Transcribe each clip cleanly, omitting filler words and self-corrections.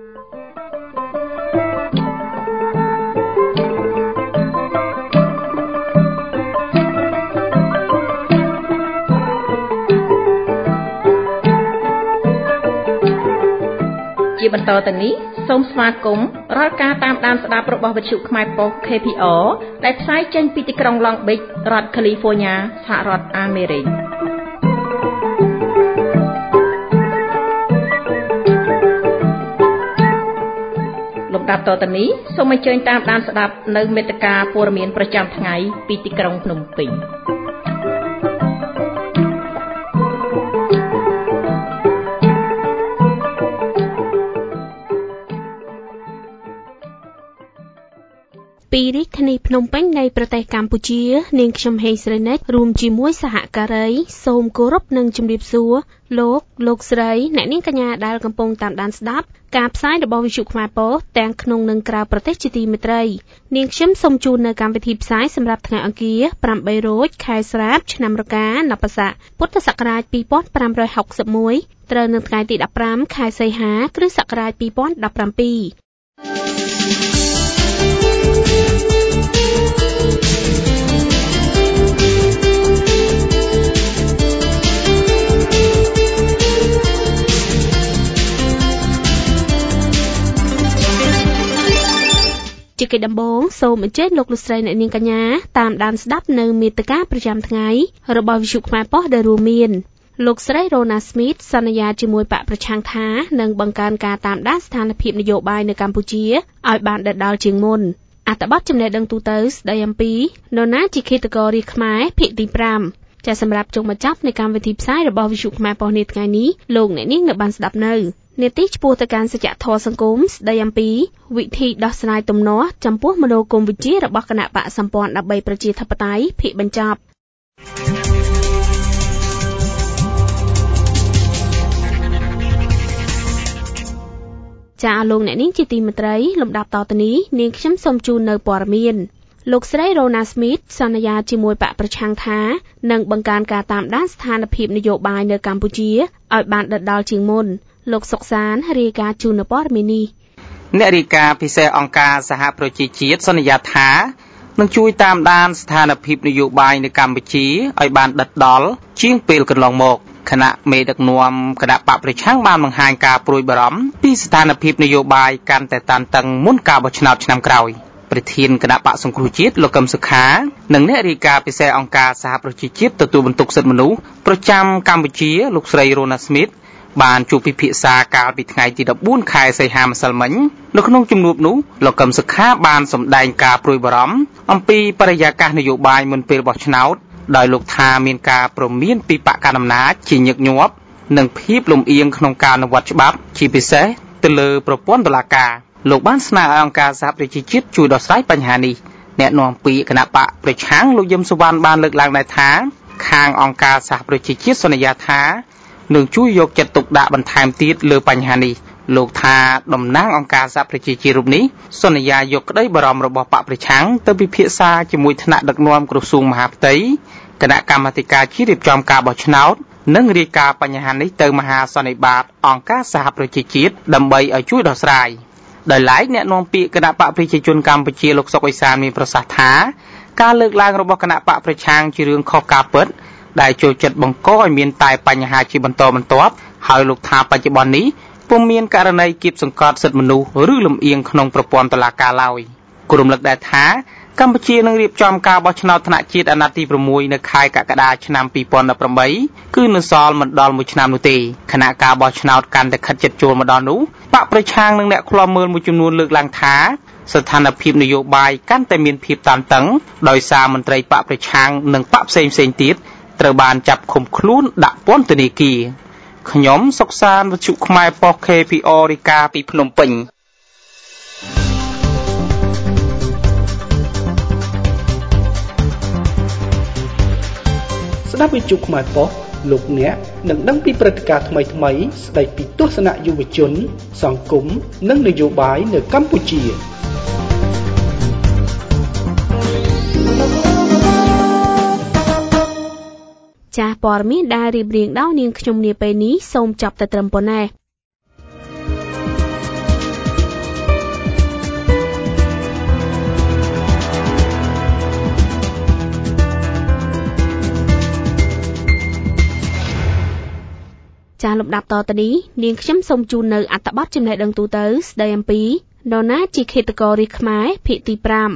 ជាបន្តទៅនេះសូមស្វាគមន៍រាល់ការតាមដានស្ដាប់របស់វិទ្យុខ្មែរប៉ុស្តិ៍ KPR ដែលផ្សាយចេញពីទីក្រុង Long Beach រដ្ឋ California សហរដ្ឋអាមេរិកលំដាប់តទៅនេះសូមអញ្ជើញតាមដានស្ដាប់នៅមេត្តាព័ត៌មានប្រចាំថ្ងៃពីទីក្រុងភ្នំពេញពីរាជធានីភ្នំពេញនៃប្រទេសកម្ពុជានាងខ្ញុំហេងស្រីនិចរួមជាមួយសហការីសូមគោរពនិងជម្រាបសួរលោកស្រីអ្នកនាងកញ្ញាដែលកំពុងតាមដានស្ដាប់ការផ្សាយរបស់វិទ្យុខ្មែរប៉ុស្តិ៍ទាំងក្នុងនិងក្រៅប្រទេសជាទីមេត្រីនាងខ្ញុំសូមជូននៅកម្មវិធីផ្សាយសម្រាប់ថ្ងៃអង្គារ8រោចខែស្រាបឆ្នាំរកានបស័កពុទ្ធសករាជ2561ត្រូវនៅថ្ងៃទី15ខែសីហាគ្រិស្តសករាជ2017ជាកិច្ចដំបូងសូមអញ្ជើញលោកស្រីអ្នកនាងកញ្ញាតាមដានស្ដាប់នៅមេត្តាប្រចាំថ្ងៃរបស់វិទ្យុខ្មែរប៉ុស្តិ៍ដែលរួមមានលោកស្រី Rona Smith សន្យាជាមួយបកប្រឆាំងថានឹងបង្កើនការតាមដានស្ថានភាពនយោបាយនៅកម្ពុជាឲ្យបានដិតដល់ជាងមុនអត្ថបទចំណេះដឹងទូទៅស្ដីអំពីនរណាជាឃាតកររាជខ្មែរភាគទី5ចាសម្រាប់ចុងបញ្ចប់នៃកម្មវិធីផ្សាយរបស់វិទ្យុខ្មែរប៉ុស្តិ៍នាថ្ងៃនេះលោកអ្នកនាងនៅបានស្ដាប់នៅនេតិឆ្ពោះទៅកាន់សច្ចធម៌សង្គមស្ដីអំពីវិធីដោះស្រាយទំនាស់ចំពោះមនោគមវិជ្ជារបស់គណៈបកសម្ព័ន្ធដើម្បីប្រជាធិបតេយ្យភាគបញ្ចប់ចាលោកអ្នកនាងជាទីមេត្រីលំដាប់តទៅនេះនាងខ្ញុំសូមជូននៅព័ត៌មានលោកស្រី Rona Smith សន្យាជាមួយបកប្រឆាំងថានឹងបង្កើនការតាមដានស្ថានភាពនយោបាយនៅកម្ពុជាឲ្យបានដិតដល់ជាងមុនលោកសុកសានរាយការណ៍ជូននៅព័ត៌មាននេះអ្នករាយការណ៍ពិសេសអង្គការសហប្រជាជាតិសន្យាថានឹងជួយតាមដានស្ថានភាពនយោបាយនៅកម្ពុជាឲ្យបានដិតដល់ជាងពេលកន្លងមកគណៈមេដឹកនាំគណៈបកប្រឆាំងបានបង្ហាញការព្រួយបារម្ភពីស្ថានភាពនយោបាយកាន់តែតានតឹងមុនការបោះឆ្នោតឆ្នាំក្រោយប្រធានគណៈបកសង្គ្រោះជាតិលោកកឹមសុខានិងអ្នករាយការណ៍ពិសេសអង្គការសហប្រជាជាតិទទួលបន្ទុកសិទ្ធិមនុស្សប្រចាំកម្ពុជាលោកស្រី Rona Smith បានជួបពិភាក្សាកាលពីថ្ងៃទី14ខែសីហាម្សិលមិញនៅក្នុងជំនួបនោះលោកកឹមសុខាបានសម្ដែងការព្រួយបារម្ភអំពីបរិយាកាសនយោបាយមុនពេលបោះឆ្នោតដោយលោកថាមានការព្រមានពីបកកណ្ដាលអំណាចជាញឹកញាប់និងភាពលំអៀងក្នុងការអនុវត្តច្បាប់ជាពិសេសទៅលើប្រព័ន្ធតុលាការលោកបានស្នើឲ្យអង្គការសហប្រជាជាតិជួយដោះស្រាយបញ្ហានេះអ្នកនាំពាក្យគណៈបកប្រឆាំងលោកយឹមសុវណ្ណបានលើកឡើងដែរថាខាងអង្គការសហប្រជាជាតិសន្យាថានឹងជួយយកចិត្តទុកដាក់បន្ថែមទៀតលើបញ្ហានេះលោកថាតំណាងអង្គការសហប្រជាជាតិរូបនេះសន្យាយកក្តីបារម្ភរបស់បកប្រឆាំងទៅពិភាក្សាជាមួយថ្នាក់ដឹកនាំក្រសួងមហាផ្ទៃគណៈកម្មាធិការជាតិរៀបចំការបោះឆ្នោតនិងរាយការណ៍បញ្ហានេះទៅមហាសន្និបាតអង្គការសហប្រជាជាតិដើម្បីឲ្យជួយដោះស្រាយដោយឡែកអ្នកនាំពាក្យគណៈបកប្រជាជនកម្ពុជាលោកសុកអេសានមានប្រសាសន៍ថាការលើកឡើងរបស់គណៈបកប្រឆាំងជារឿងខុសការពិតដែលចូលចិត្តបង្កឲ្យមានតែបញ្ហាជាបន្តបន្ទាប់ហើយលោកថាបច្ចុប្បន្ននេះពុំមានករណីគៀបសង្កត់សិទ្ធិមនុស្សឬលំអៀងក្នុងប្រព័ន្ធតុលាការឡើយគរំលឹកដែរថាកម្ពុជានឹងរៀបចំការបោះឆ្នោតថ្នាក់ជាតិអាណត្តិទី6នៅខែកក្កដាឆ្នាំ2018គឺនៅសល់មិនដល់1ឆ្នាំនោះទេខណៈការបោះឆ្នោតកាន់តែខិតជិតចូលមកដល់នោះបកប្រឆាំងនិងអ្នកឃ្លាំមើលមួយចំនួនលើកឡើងថាស្ថានភាពនយោបាយកាន់តែមានភាពតានតឹងដោយសារមន្ត្រីបកប្រឆាំងនិងបកផ្សេងៗទៀតត្រូវបានចាប់ឃុំខ្លួនដាក់ពន្ធនាគារខ្ញុំសុកសានវិទ្យុខ្មែរប៉ុស្តិ៍ KPR រាយការណ៍ពីភ្នំពេញស្ដាប់វិទ្យុខ្មែរប៉ុស្តិ៍លោកអ្នកនឹងដឹងពីព្រឹត្តិការណ៍ថ្មីៗស្ដីពីទស្សនៈយុវជនសង្គមនិងនយោបាយនៅកម្ពុជាចាស់ព័ត៌មានដែលរៀបរៀងដោយនាងខ្ញុំនាពេលនេះសូមចប់តែត្រឹមប៉ុណ្ណេះចាលំដាប់តទៅនេះនាងខ្ញុំសូមជូននៅអត្ថបទចំណេះដឹងទូទៅស្ដីអំពីនរណាជាឃាតកររាជខ្មែរភាគទី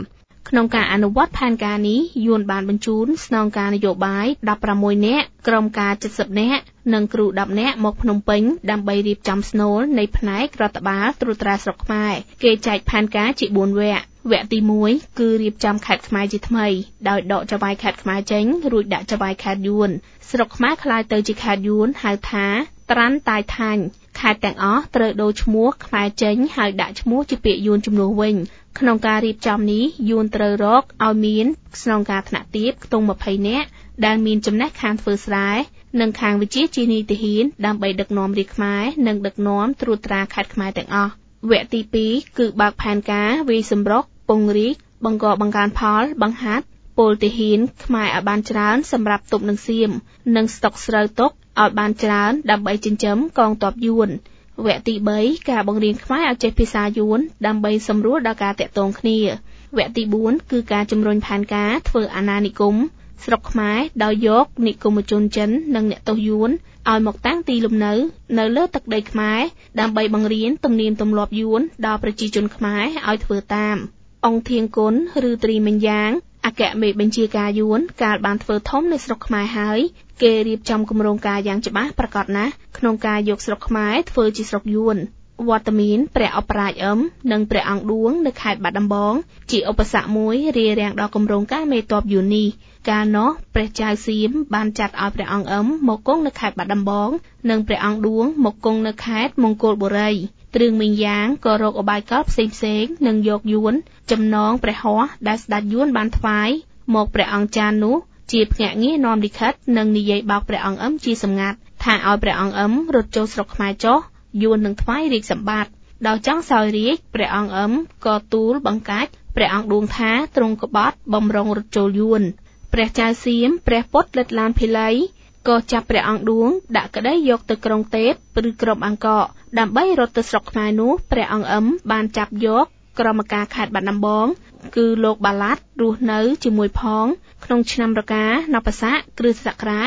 5ក្នុងការអនុវត្តផែនការនេះយួនបានបញ្ជូនស្នងការនយោបាយ16នាក់ក្រុមការ70នាក់និងគ្រូ10នាក់មកភ្នំពេញដើម្បីរៀបចំស្នូលនៃផ្នែករដ្ឋបាលត្រួតត្រាស្រុកខ្មែរគេចែកផែនការជា4វគ្គវគ្គទី1គឺរៀបចំខេត្តខ្មែរជាថ្មីដោយដកចវាយខេត្តខ្មែរចេញរួចដាក់ចវាយខេត្តយួនស្រុកខ្មែរក្លាយទៅជាខេត្តយួនហៅថាត្រាន់តាយថាញ់ខេត្តទាំងអស់ត្រូវដូរឈ្មោះខ្មែរចេញហើយដាក់ឈ្មោះជាពាក្យយួនជំនួសវិញក្នុងការរៀបចំនេះយួនត្រូវរកឲ្យមានស្នងការថ្នាក់ទាបខ្ទង់20នាក់ដែលមានចំណេះខាងធ្វើស្រែនិងខាងវិជ្ជាជីនីតិហ៊ានដើម្បីដឹកនាំរាជខ្មែរនិងដឹកនាំត្រួតត្រាខេត្តខ្មែរទាំងអស់វគ្គទី2គឺបើកផែនការវាយសម្រុកពង្រីកបង្កបង្កើនផលបង្ហាត់ពលទាហានខ្មែរឲ្យបានច្រើនសម្រាប់ទប់នឹងសៀមនិងស្តុកស្រូវទុកឲ្យបានច្រើនដើម្បីចិញ្ចឹមកងទ័ពយួនវគ្គទី3ការបង្រៀនខ្មែរឲ្យចេះភាសាយួនដើម្បីសម្រួលដល់ការតាក់ទងគ្នាវគ្គទី4គឺការជំរុញផែនការធ្វើអាណានិគមស្រុកខ្មែរដោយយកនិគមជនចិននិងអ្នកទោសយួនឲ្យមកតាំងទីលំនៅនៅលើទឹកដីខ្មែរដើម្បីបង្រៀនទំនៀមទម្លាប់យួនដល់ប្រជាជនខ្មែរឲ្យធ្វើតាមអង្គធាងគុណឬត្រីមិញយ៉ាងអគ្គមេបញ្ជាការយួនកាលបានធ្វើធំនៅស្រុកខ្មែរហើយគេរៀបចំគម្រោងការយ៉ាងច្បាស់ប្រកបណាស់ក្នុងការយកស្រុកខ្មែរធ្វើជាស្រុកយួនវត្តមានព្រះអបរាជនិងព្រះអង្គឌួងនៅខេត្តបាត់ដំបងជាឧបសគ្គមួយរារាំងដល់គម្រោងការមេទ័ពយួននេះកាលនោះព្រះចៅសៀមបានចាត់ឲ្យព្រះអង្គមកគង់នៅខេត្តបាត់ដំបងនិងព្រះអង្គឌួងមកគង់នៅខេត្តមង្គលបុរីទ្រឿងមីងយ៉ាងក៏រកឧបាយកលផ្សេងនិងយកយួនចំណងព្រះហស្ថដែលស្ដេចយួនបានថ្វាយមកព្រះអង្គចាននោះជាភ្នាក់ងារនាំលិខិតនិងនិយាយបោកព្រះអង្គជាសម្ងាត់ថាឲ្យព្រះអង្គរត់ចូលស្រុកខ្មែរចុះយួននឹងថ្វាយរាជសម្បត្តិដល់ចង់សោយរាជព្រះអង្គក៏ទូលបង្កាច់ព្រះអង្គឌួងថាទ្រង់ក្បត់បំរុងរត់ចូលយួនព្រះចៅសៀមព្រះពុទ្ធលិតឡានភិលីក៏ចាប់ព្រះអង្គឌួងដាក់ក្តីយកទៅក្រុងទេពឬក្រុងបាងកកដើម្បីរត់ទៅស្រុកខ្មែរនោះព្រះអង្គបានចាប់យកក្រមការខេត្តបាត់ដំបងគឺលោកបាឡាត់រស់នៅជាមួយផងក្នុងឆ្នាំរកានបស័កគ្រិស្តសករាជ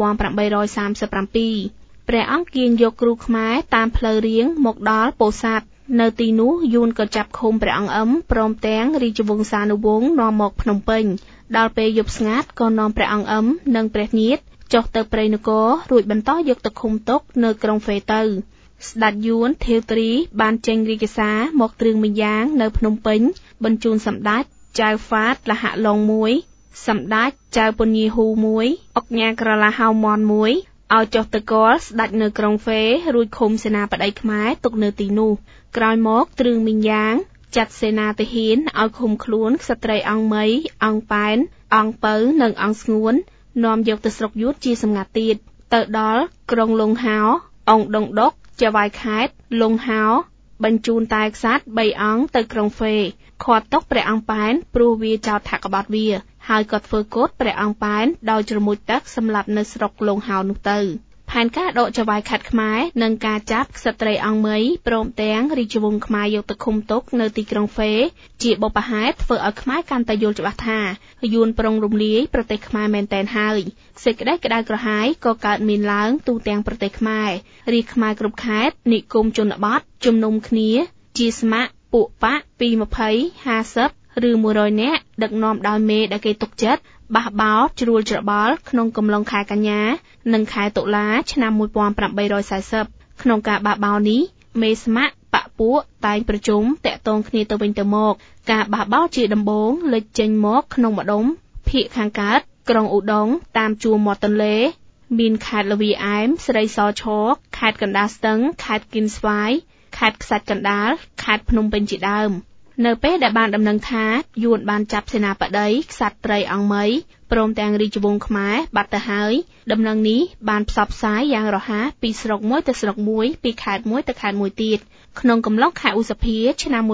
1837ព្រះអង្គគៀងយកគ្រូខ្មែរតាមផ្លូវរៀងមកដល់ពោធិ៍សាត់នៅទីនោះយួនក៏ចាប់ឃុំព្រះអង្គព្រមទាំងរាជវង្សានុវង្សនាំមកភ្នំពេញដល់ពេលយប់ស្ងាត់ក៏នាំព្រះអង្គនិងព្រះញាតិចុះទៅព្រៃនគររួចបន្តយកទៅឃុំទុកនៅក្រុងហ្វេទៅស្ដេចយួនថេវទ្រីបានចេញរាជសារមកទ្រឿងមីយ៉ាងនៅភ្នំពេញបញ្ជូនសម្ដេចចៅហ្វាតលហឡុង1សម្ដេចចៅពញាហ៊ូ1អុកញ៉ាក្រឡាហៅមន់1ឲ្យចុះទៅគាល់ស្ដេចនៅក្រុងហ្វេរួចឃុំសេនាបតីខ្មែរទុកនៅទីនោះក្រោយមកទ្រឿងមីយ៉ាងចាត់សេនាទាហានឲ្យឃុំខ្លួនក្សត្រីអង្គមីអង្គប៉ែនអង្គពៅនិងអង្គស្ងួននាំយកទៅស្រុកយួនជាសម្ងាត់ទៀតទៅដល់ក្រុងលង្ហោអង្គដងដុកចវាយខេត្តលង្ហោបញ្ជូនតែក្សត្រ3អង្គទៅក្រុងហ្វេឃាត់ទុកព្រះអង្គប៉ែនព្រោះវាចោទថាក្បត់វាហើយក៏ធ្វើកូដព្រះអង្គប៉ែនដោយជ្រមុជទឹកសម្លាប់នៅស្រុកលង្ហោនោះទៅផែនការដកចវាយខេត្តខ្មែរនិងការចាប់ក្សត្រីអង្គមីព្រមទាំងរាជវង្សខ្មែរយកទៅឃុំទុកនៅទីក្រុងហ្វេជាបុព្វហេតុធ្វើឲ្យខ្មែរកាន់តែយល់ច្បាស់ថាយួនប្រុងរំលាយប្រទេសខ្មែរមែនតែនហើយសេចក្តីក្តៅក្រហាយក៏កើតមានឡើងទូទាំងប្រទេសខ្មែររាជខ្មែរគ្រប់ខេត្តនិគមជនបទជំនុំគ្នាជាស្ម័គ្រពួកបកពី20 50ឬ100នាក់ដឹកនាំដោយមេដែលគេទុកចិត្តបះបោរជ្រួលច្របល់ក្នុងកំឡុងខែកញ្ញានិងខែតុលាឆ្នាំ1840ក្នុងការបះបោរនេះមេស្ម័គ្របកពួកតែងប្រជុំតាក់ទងគ្នាទៅវិញទៅមកការបះបោរជាដំបូងលេចចេញមកក្នុងម្ដុំភាគខាងកើតក្រុងឧដុង្គតាមជួរមាត់ទន្លេមានខេត្តលវីអែមស្រីសឈរខេត្តកណ្ដាលស្ទឹងខេត្តគិនស្វាយខេត្តខ្សាច់កណ្ដាលខេត្តភ្នំពេញជាដើមនៅពេលដែលបានដំណឹងថាយួនបានចាប់សេនាបតីក្សត្រីអង្គមីព្រមទាំងរាជវង្សខ្មែរបាត់ទៅហើយដំណឹងនេះបានផ្សព្វផ្សាយយ៉ាងរហ័សពីស្រុកមួយទៅស្រុកមួយពីខេត្តមួយទៅខេត្តមួយទៀតក្នុងកំឡុងខែឧសភាឆ្នាំ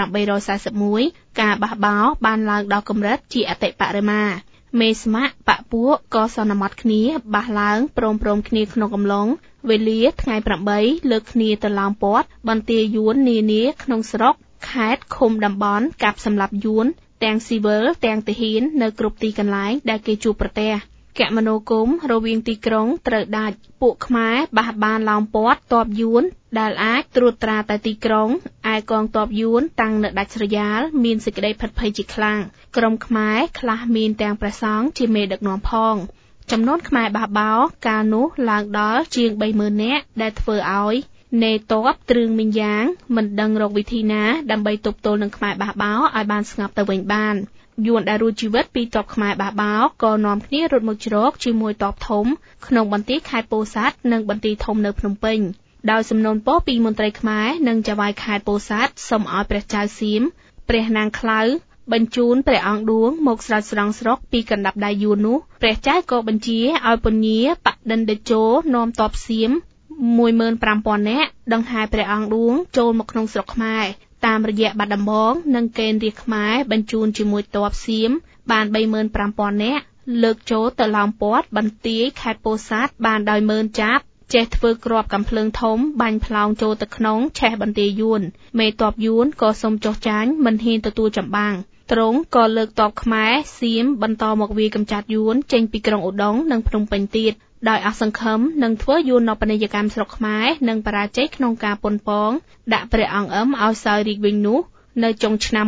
1841ការបះបោរបានឡើងដល់កម្រិតជាអតិបរមាមេស្ម័គ្របកពួកក៏សន្មត់គ្នាបះឡើងព្រមគ្នាក្នុងកំឡុងវេលាថ្ងៃ8លើកគ្នាទៅឡោមព័ទ្ធបន្ទាយយួននានាក្នុងស្រុកខេត្តឃុំតំបន់កាប់សម្លាប់យួនទាំងស៊ីវិលទាំងទាហាននៅគ្រប់ទីកន្លែងដែលគេជួបប្រទះគមនាគមន៍រវាងទីក្រុងត្រូវដាច់ពួកខ្មែរបះបានឡោមព័ទ្ធទ័ពយួនដែលអាចត្រួតត្រាតែទីក្រុងឯកងទ័ពយួនតាំងនៅដាច់ស្រយាលមានសេចក្តីភិតភ័យជាខ្លាំងក្រុមខ្មែរខ្លះមានទាំងព្រះសង្ឃជាមេដឹកនាំផងចំនួនខ្មែរបះបោរកាលនោះឡើងដល់ជាង 30,000 នាក់ដែលធ្វើឲ្យនេទ័ពទ្រឿងមីងយ៉ាងមិនដឹងរកវិធីណាដើម្បីទប់ទល់នឹងខ្មែរបះបោរឲ្យបានស្ងប់ទៅវិញបានយួនដែលរួចជីវិតពីទ័ពខ្មែរបះបោរក៏នាំគ្នារត់មកជ្រកជាមួយទ័ពធំក្នុងបន្ទាយខេត្តពោធិ៍សាត់និងបន្ទាយធំនៅភ្នំពេញដោយសំណូមពរពីមន្ត្រីខ្មែរនិងចៅហ្វាយខេត្តពោធិ៍សាត់សូមឲ្យព្រះចៅសៀមព្រះនាងខ្លៅបញ្ជូនព្រះអង្គឌួងមកស្រោចស្រង់ស្រុកពីកណ្ដាប់ដៃយួននោះព្រះចៅក៏បញ្ជាឲ្យពញាបដិនតេជោនាំទ័ពសៀម 15,000 នាក់ដង្ហែព្រះអង្គឌួងចូលមកក្នុងស្រុកខ្មែរតាមរយៈបាត់ដំបងនិងកេណ្ឌរាជខ្មែរបញ្ជូនជាមួយទ័ពសៀមបាន 35,000 នាក់លើកចូលទៅឡោមព័ទ្ធបន្ទាយខេត្តពោធិ៍សាត់បានដោយមើលចាប់ចេះធ្វើគ្រាប់កាំភ្លើងធំបាញ់ផ្លោងចូលទៅក្នុងឆេះបន្ទាយយួនមេទ័ពយួនក៏សុំចុះចាញ់មិនហ៊ានទទួលចម្បាំងទ្រង់ក៏លើកទ័ពខ្មែរសៀមបន្តមកវាយកម្ចាត់យួនចេញពីក្រុងឧដុង្គនិងភ្នំពេញទៀតដោយអសង្ឃឹមនឹងធ្វើយួននបនីយកម្មស្រុកខ្មែរនិងបរាជ័យក្នុងការប៉ុនប៉ងដាក់ព្រះអង្គអឹមឲ្យសោយរាជវិញនោះនៅចុងឆ្នាំ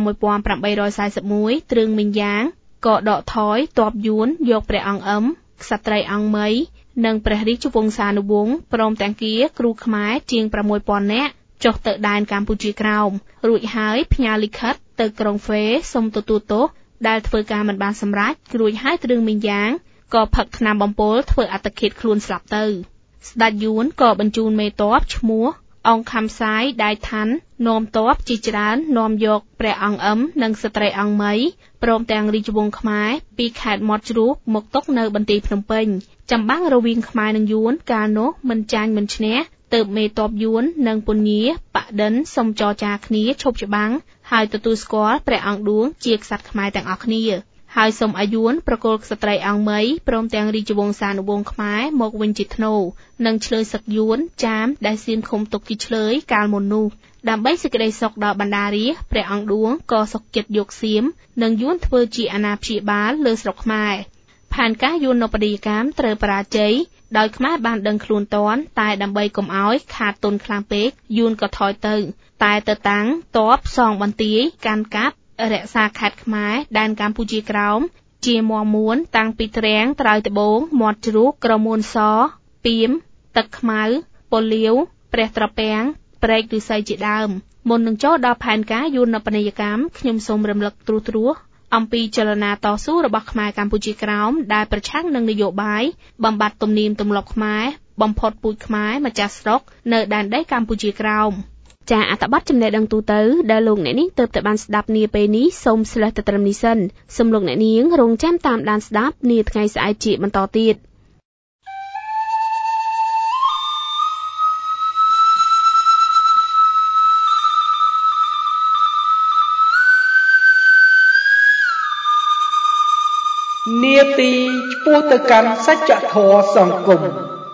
1841 ទ្រឿងមីងយ៉ាងក៏ដកថយទ័ពយួនយកព្រះអង្គអឹមក្សត្រីអង្គមីនិងព្រះរាជវង្សានុវង្សព្រមទាំងគាគ្រូខ្មែរជាង 6,000 នាក់ចុះទៅដែនកម្ពុជាក្រោមរួចហើយផ្ញើលិខិតទៅក្រុងហ្វេសុំទទួលទោសដែលធ្វើការមិនបានសម្រេចរួចហើយទ្រឿងមីងយ៉ាងក៏ផឹកថ្នាំបំពុលធ្វើអត្តឃាតខ្លួនស្លាប់ទៅស្ដេចយួនក៏បញ្ជូនមេទ័ពឈ្មោះអង្គខំសាយដៃឋាននាំទ័ពជាច្រើននាំយកព្រះអង្គអឹមនិងស្ត្រីអង្គមីព្រមទាំងរាជវង្សខ្មែរពីខេត្តមាត់ជ្រូកមកទុកនៅបន្ទាយភ្នំពេញចម្បាំងរវាងខ្មែរនិងយួនកាលនោះមិនចាញ់មិនឈ្នះទើបមេទ័ពយួននិងពញាបដិនសុំចរចាគ្នាឈប់ច្បាំងហើយទទួលស្គាល់ព្រះអង្គឌួងជាក្សត្រខ្មែរទាំងអស់គ្នាហើយសូមឲ្យយួនប្រគល់ក្សត្រីអង្គមីព្រមទាំងរាជវង្សានុវង្សខ្មែរមកវិញជាថ្នូរនិងឆ្លើយសឹកយួនចាមដែលសៀមឃុំទុកជាឆ្លើយកាលមុននោះដើម្បីសេចក្តីសុខដល់បណ្ដារាស្ត្រព្រះអង្គឌួងក៏សុខចិត្តយកសៀមនិងយួនធ្វើជាអាណាព្យាបាលលើស្រុកខ្មែរផែនការយួននបនីយកម្មត្រូវបរាជ័យដោយខ្មែរបានដឹងខ្លួនតន់តែដើម្បីកុំឲ្យខាតទុនខ្លាំងពេកយួនក៏ថយទៅតែទៅតាំងទ័ពសងបន្ទាយកាន់កាប់រក្សាខេត្តខ្មែរដែនកម្ពុជាក្រោមជាមាំមួនតាំងពីទ្រាំងត្រើយត្បូងមាត់ជ្រូកក្រមួនសពីមទឹកខ្មៅពលាវព្រះត្រពាំងព្រែកឫស្សីជាដើមមុននឹងចូលដល់ផែនការយួននបនីយកម្មខ្ញុំសូមរំលឹកត្រួសអំពីចលនាតស៊ូរបស់ខ្មែរកម្ពុជាក្រោមដែលប្រឆាំងនឹងនយោបាយបំបត្តិទំនៀមទម្លាប់ខ្មែរបំផុតពូជខ្មែរម្ចាស់ស្រុកនៅដែនដីកម្ពុជាក្រោមចាអត្ថបទចំណេះដឹងទូទៅដែលលោកអ្នកនាងទើបតែបានស្ដាប់នាពេលនេះសូមស្លេះទៅត្រឹមនេះសិនសូមលោកអ្នកនាងរងចាំតាមដានស្ដាប់នាថ្ងៃស្អែកជាបន្តទៀតនាទីឆ្ពោះទៅកាន់សច្ចធម៌សង្គម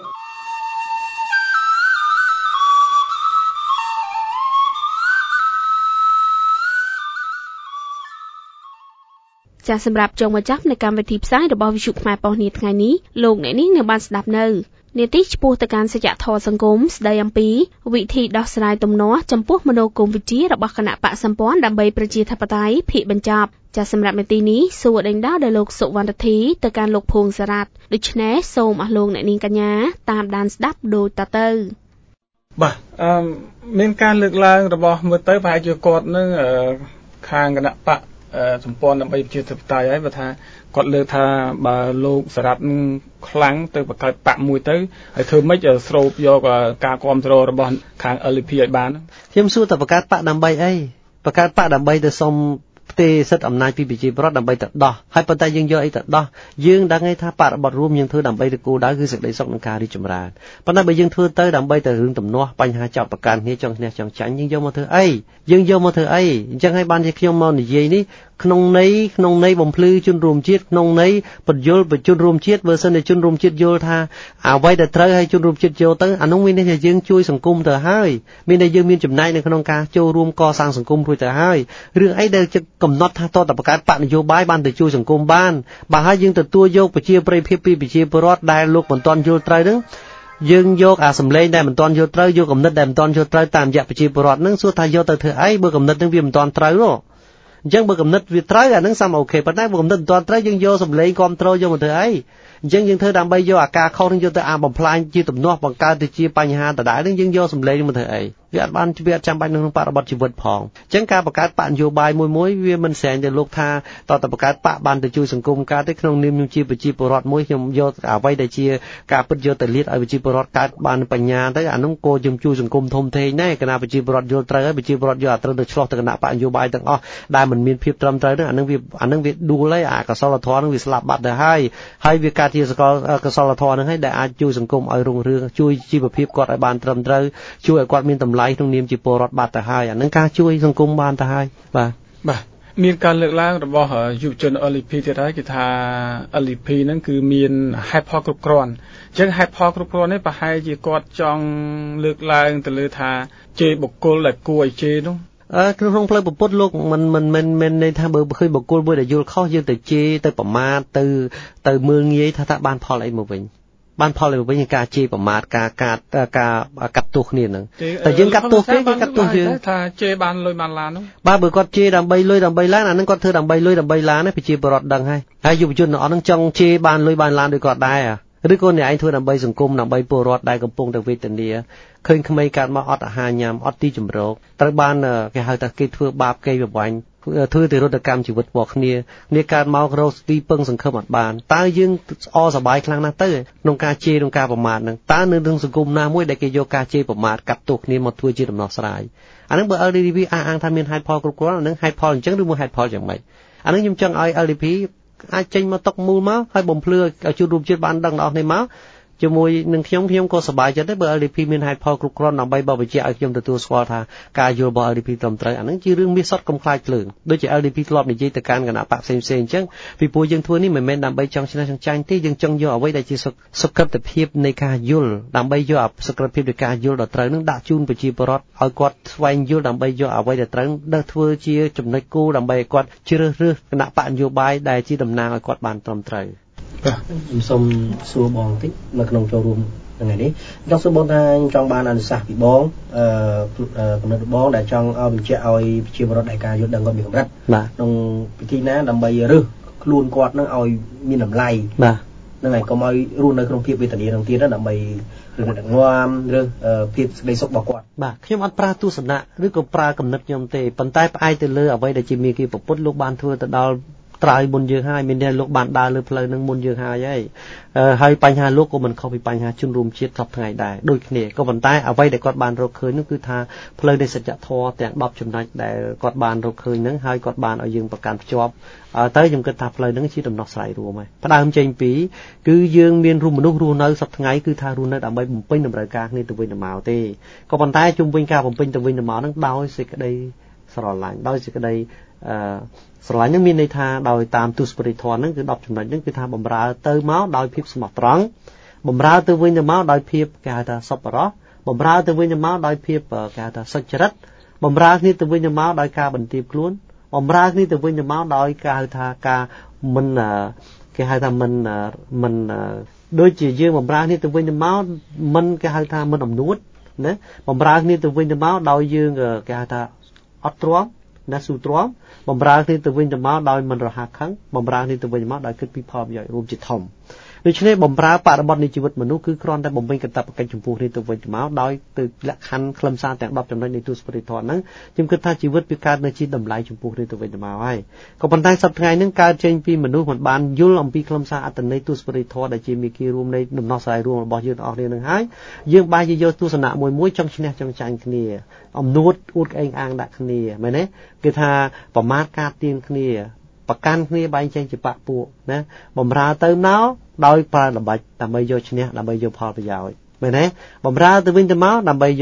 ចាសសម្រាប់ចុងបញ្ចប់នៃកម្មវិធីផ្សាយរបស់វិទ្យុខ្មែរប៉ុស្តិ៍នាថ្ងៃនេះលោកអ្នកនាងនឹងបានស្ដាប់នៅនាទីឆ្ពោះទៅកាន់សច្ចធម៌សង្គមស្ដីអំពីវិធីដោះស្រាយទំនាស់ចំពោះមនោគមវិជ្ជារបស់គណៈបកសម្ព័ន្ធដើម្បីប្រជាធិបតេយ្យភាគបញ្ចប់ចាសសម្រាប់នាទីនេះសួរដេញដោលដល់លោកសុវណ្ណធីទៅកាន់លោកភួងសារ៉ាត់ដូច្នេះសូមអស់លោកអ្នកនាងកញ្ញាតាមដានស្ដាប់ដូចតទៅបាទមានការលើកឡើងរបស់មើលទៅប្រហែលជាគាត់នឹងខាងគណៈបកសម្ព័ន្ធដើម្បីប្រជាធិបតេយ្យហើយបើថាគាត់លើកថាបើលោកសារ៉ាត់ខ្លាំងទៅបង្កើតបកមួយទៅហើយធ្វើម៉េចស្រូបយកការគ្រប់គ្រងរបស់ខាង LP ឲ្យបានខ្ញុំសួរតើបង្កើតបកដើម្បីអីបង្កើតបកដើម្បីទៅសុំផ្ទេរសិទ្ធិអំណាចពីប្រជាពលរដ្ឋដើម្បីទៅដោះហើយប៉ុន្តែយើងយកអីទៅដោះយើងដឹងឯថាបរិបទរួមយើងធ្វើដើម្បីទៅគោលដៅគឺសេចក្តីសុខនិងការរីកចម្រើនប៉ុន្តែបើយើងធ្វើទៅដើម្បីទៅរឿងទំនាស់បញ្ហាចោទប្រកាន់គ្នាចង់ឈ្នះចង់ចាញ់យើងយកមកធ្វើអីអញ្ចឹងហើយបានជាខ្ញុំមកនិយាយនេះក្នុងន័យបំភ្លឺជនរួមជាតិក្នុងន័យបញ្យលបញ្ជនរួមជាតិបើសិនជាជនរួមជាតិយល់ថាអ្វីដែលត្រូវឲ្យជនរួមជាតិយកទៅអានោះមានន័យថាយើងជួយសង្គមទៅហើយមានន័យយើងមានចំណែកនៅក្នុងការចូលរួមកសាងសង្គមរួចទៅហើយរឿងអីដែលកំណត់ថាតតបង្កើតបកនយោបាយបានទៅជួយសង្គមបានបើហើយយើងទទួលយកប្រជាប្រិយភាពពីប្រជាពលរដ្ឋដែលលោកមិនទាន់យល់ត្រូវហ្នឹងយើងយកអាសម្លេងដែលមិនទាន់យល់ត្រូវយកគំនិតដែលមិនទាន់យល់ត្រូវតាមរយៈប្រជាពលរដ្ឋហ្នឹងសួរថាយកទៅធ្វើអីបើគំនិតហ្នឹងវាមិនទាន់ត្រូវនោះអញ្ចឹងបើគំនិតវាត្រូវអាហ្នឹងសមអូខេប៉ុន្តែបើគំនិតមិនទាន់ត្រូវយើងយកសម្លេងគ្រប់ត្រូលយកមកធ្វើអីអញ្ចឹងយើងធ្វើដើម្បីយកអាការខុសនឹងយកទៅបំផ្លាញជាទំនាស់បង្កើតទៅជាបញ្ហាដដែលនឹងយើងយកសម្លេងមកធ្វើអីវាអត់បានវាអត់ចាំបាច់នៅក្នុងបរិបទជីវិតផងអញ្ចឹងការបង្កើតបកនយោបាយមួយវាមិនស្រែងទៅលោកថាតើបង្កើតបកបានទៅជួយសង្គមកើតទេក្នុងនាមខ្ញុំជាប្រជាពលរដ្ឋមួយខ្ញុំយកអ្វីដែលជាការពិតយកទៅលាតឲ្យប្រជាពលរដ្ឋកើតបានបញ្ញាទៅអានោះក៏យើងជួយសង្គមធំធេងដែរគណៈប្រជាពលរដ្ឋយល់ត្រូវហើយប្រជាពលរដ្ឋយកអាត្រូវទៅឆ្លោះទៅគណៈបកនយោបាយទាំងអស់ដែលមិនមានភាពត្រឹមត្រូវនោះអានឹងវាដួលហើយអាកុសលធម៌នឹងវាស្លាប់បាត់ទៅហើយវាកើតជាកុសលធម៌នឹងហើយដែលអាចជួយសង្គមឲ្យរុងរឿងជួយជីវភាពគាត់ឲ្យបានត្រឹមត្រូវជួយឲ្យគាត់មានតម្លៃក្នុងនាមជាពលរដ្ឋបាត់ទៅហើយអានឹងការជួយសង្គមបានទៅហើយបាទមានការលើកឡើងរបស់យុវជន LDP ទៀតហើយគេថា LDP ហ្នឹងគឺមានហេតុផលគ្រប់គ្រាន់អញ្ចឹងហេតុផលគ្រប់គ្រាន់នេះប្រហែលជាគាត់ចង់លើកឡើងទៅលើថាជេរបុគ្គលដែលគួរឲ្យជេរនោះក្នុងផ្លូវពុទ្ធលោកមិនន័យថាបើឃើញបុគ្គលមួយដែលយល់ខុសយើងទៅជេរទៅប្រមាថទៅមើលងាយថាបានផលអីមកវិញបានផលអីមកវិញការជេរប្រមាថការកាត់ទោសគ្នាហ្នឹងតែយើងកាត់ទោសគេកាត់ទោសយើងថាជេរបានលុយបានឡាននោះបាទបើគាត់ជេរដើម្បីលុយដើម្បីឡានអាហ្នឹងគាត់ធ្វើដើម្បីលុយដើម្បីឡានណាប្រជាពលរដ្ឋដឹងហើយយុវជនទាំងអស់ហ្នឹងចង់ជេរបានលុយបានឡានដូចគាត់ដែរឬក៏អ្នកឯងធ្វើដើម្បីសង្គមដើម្បីពលរដ្ឋដែលកំពុងតែវេទនាឃើញក្មេងកើតមកអត់អាហារញ៉ាំអត់ទីជម្រកត្រូវបានគេហៅថាគេធ្វើបាបគេប្រវាញ់ធ្វើទៅរត់កម្មជីវិតរបស់គ្នាកើតមករកទីពឹងសង្ឃឹមអត់បានតើយើងអសប្បាយខ្លាំងណាស់ទៅក្នុងការជេរក្នុងការប្រមាថហ្នឹងតើនៅក្នុងសង្គមណាមួយដែលគេយកការជេរប្រមាថកាត់ទោសគ្នាមកធ្វើជាដំណោះស្រាយអាហ្នឹងបើ LDP អះអាងថាមានហេតុផលគ្រប់គ្រាន់អាហ្នឹងហេតុផលអញ្ចឹងឬមួយហេតុផលយ៉ាងម៉េចអាហ្នឹងខ្ញុំចង់ឲ្យ LDP អាចចេញមកຕົកមូលមកហើយបំភ្លឺឲ្យជួបរួមជាតិបានដឹងដល់គ្នាមកជាមួយនឹងខ្ញុំក៏សប្បាយចិត្តដែរបើ LDP មានហេតុផលគ្រប់គ្រាន់ដើម្បីបបញ្ជាក់ឲ្យខ្ញុំទទួលស្គាល់ថាការយល់របស់ LDP ត្រឹមត្រូវអាហ្នឹងជារឿងមាសសុទ្ធកុំខ្លាចភ្លើងដូចជា LDP ធ្លាប់និយាយទៅកាន់គណៈបកផ្សេងអញ្ចឹងពីព្រោះយើងធ្វើនេះមិនមែនដើម្បីចង់ឈ្នះចង់ចាញ់ទេយើងចង់យកអ្វីដែលជាសុក្រិតភាពនៃការយល់ដើម្បីយកសុក្រិតភាពនៃការយល់ដល់ត្រូវនឹងដាក់ជូនប្រជាពលរដ្ឋឲ្យគាត់ស្វែងយល់ដើម្បីយកអ្វីដែលត្រូវដើរធ្វើជាចំណុចគោលដើម្បីឲ្យគាត់ជ្រើសរើសគណៈបកនយោបាយដែលជាតំណាងឲ្យគាត់បានត្រឹមត្រូវខ្ញុំសូមសួរបងបន្តិចនៅក្នុងចូលរួមថ្ងៃនេះចង់សួរបងថាខ្ញុំចង់បានអនុសាសន៍ពីបងគំនិតបងដែលចង់ឲ្យបញ្ជាក់ឲ្យប្រជាពលរដ្ឋដែលការយល់ដឹងគាត់មានកម្រិតក្នុងពិធីណាដើម្បីរើសខ្លួនគាត់នឹងឲ្យមានតម្លៃហ្នឹងហើយកុំឲ្យរស់នៅក្នុងភាពវេទនានឹងទៀតដើម្បីរឿងដឹកនាំឬភាពសេចក្តីសុខរបស់គាត់បាទខ្ញុំអត់ប្រើទស្សនៈឬក៏ប្រើគំនិតខ្ញុំទេប៉ុន្តែផ្អែកទៅលើអ្វីដែលជាមេគាពុទ្ធលោកបានធ្វើទៅដល់ត្រើយមុនយើងហើយមានតែលោកបានដើរលើផ្លូវនឹងមុនយើងហើយបញ្ហាលោកក៏មិនខុសពីបញ្ហាជនរួមជាតិសពថ្ងៃដែរដូចគ្នាក៏ប៉ុន្តែអ្វីដែលគាត់បានរកឃើញនោះគឺថាផ្លូវនៃសច្ចធម៌ទាំង10ចំណុចដែលគាត់បានរកឃើញហ្នឹងហើយគាត់បានឲ្យយើងប្រកាន់ភ្ជាប់ទៅខ្ញុំគិតថាផ្លូវហ្នឹងជាដំណោះស្រាយរួមហើយផ្ដើមចេញពីគឺយើងមានរូបមនុស្សរស់នៅសពថ្ងៃគឺថារស់នៅដើម្បីបំពេញតម្រូវការគ្នាទៅវិញទៅមកទេក៏ប៉ុន្តែជុំវិញការបំពេញទៅវិញទៅមកហ្នឹងដោយសេចក្តីស្រឡាញ់ដោយសេចក្តីស្រឡាញ់នឹងមានន័យថាដោយតាមទស្សនវិធម៌ហ្នឹងគឺ10ចំណុចហ្នឹងគឺថាបំរើទៅមកដោយភាពស្មោះត្រង់បំរើទៅវិញទៅមកដោយភាពគេហៅថាសប្បុរសបំរើទៅវិញទៅមកដោយភាពគេហៅថាសុចរិតបំរើគ្នាទៅវិញទៅមកដោយការបន្ទាបខ្លួនបំរើគ្នាទៅវិញទៅមកដោយការហៅថាការមិនគេហៅថាមិនដូចជាយើងបំរើគ្នាទៅវិញទៅមកមិនគេហៅថាមិនអំនួតណាបំរើគ្នាទៅវិញទៅមកដោយយើងគេហៅថាអត់ទ្រាំណាស៊ូទ្រាំបំរើគ្នាទៅវិញទៅមកដោយមិនរហ័សខឹងបំរើគ្នាទៅវិញទៅមកដោយគិតពីផលប្រយោជន៍រួមជាធំដូច្នេះបំរើបរិបទនៃជីវិតមនុស្សគឺគ្រាន់តែបំពេញកាតព្វកិច្ចចំពោះគ្នាទៅវិញទៅមកដោយទៅលក្ខខណ្ឌខ្លឹមសារទាំង10ចំណុចនៃទស្សនវិធម៌ហ្នឹងខ្ញុំគិតថាជីវិតវាកើតនៅជាតម្លៃចំពោះគ្នាទៅវិញទៅមកហើយក៏ប៉ុន្តែសប្តាហ៍ថ្ងៃហ្នឹងកើតចេញពីមនុស្សមិនបានយល់អំពីខ្លឹមសារអត្ថន័យទស្សនវិធម៌ដែលជាមេគារួមនៃដំណោះស្រាយរួមរបស់យើងទាំងអស់គ្នានឹងហើយយើងបែរជាយកទស្សនៈមួយចង់ឈ្នះចង់ចាញ់គ្នាអំនួតអួតក្អេងអាងដាក់គ្នាមែនទេគឺថាប្រមាថការទៀងគ្នាប្រកាន់គ្នាបែងចែកជាបកពួកណាបំរើទៅមកដោយប្រើល្បិចដើម្បីយកឈ្នះដើម្បីយកផលប្រយោជន៍មែនទេបំរើទៅវិញទៅមកដើម្បីយក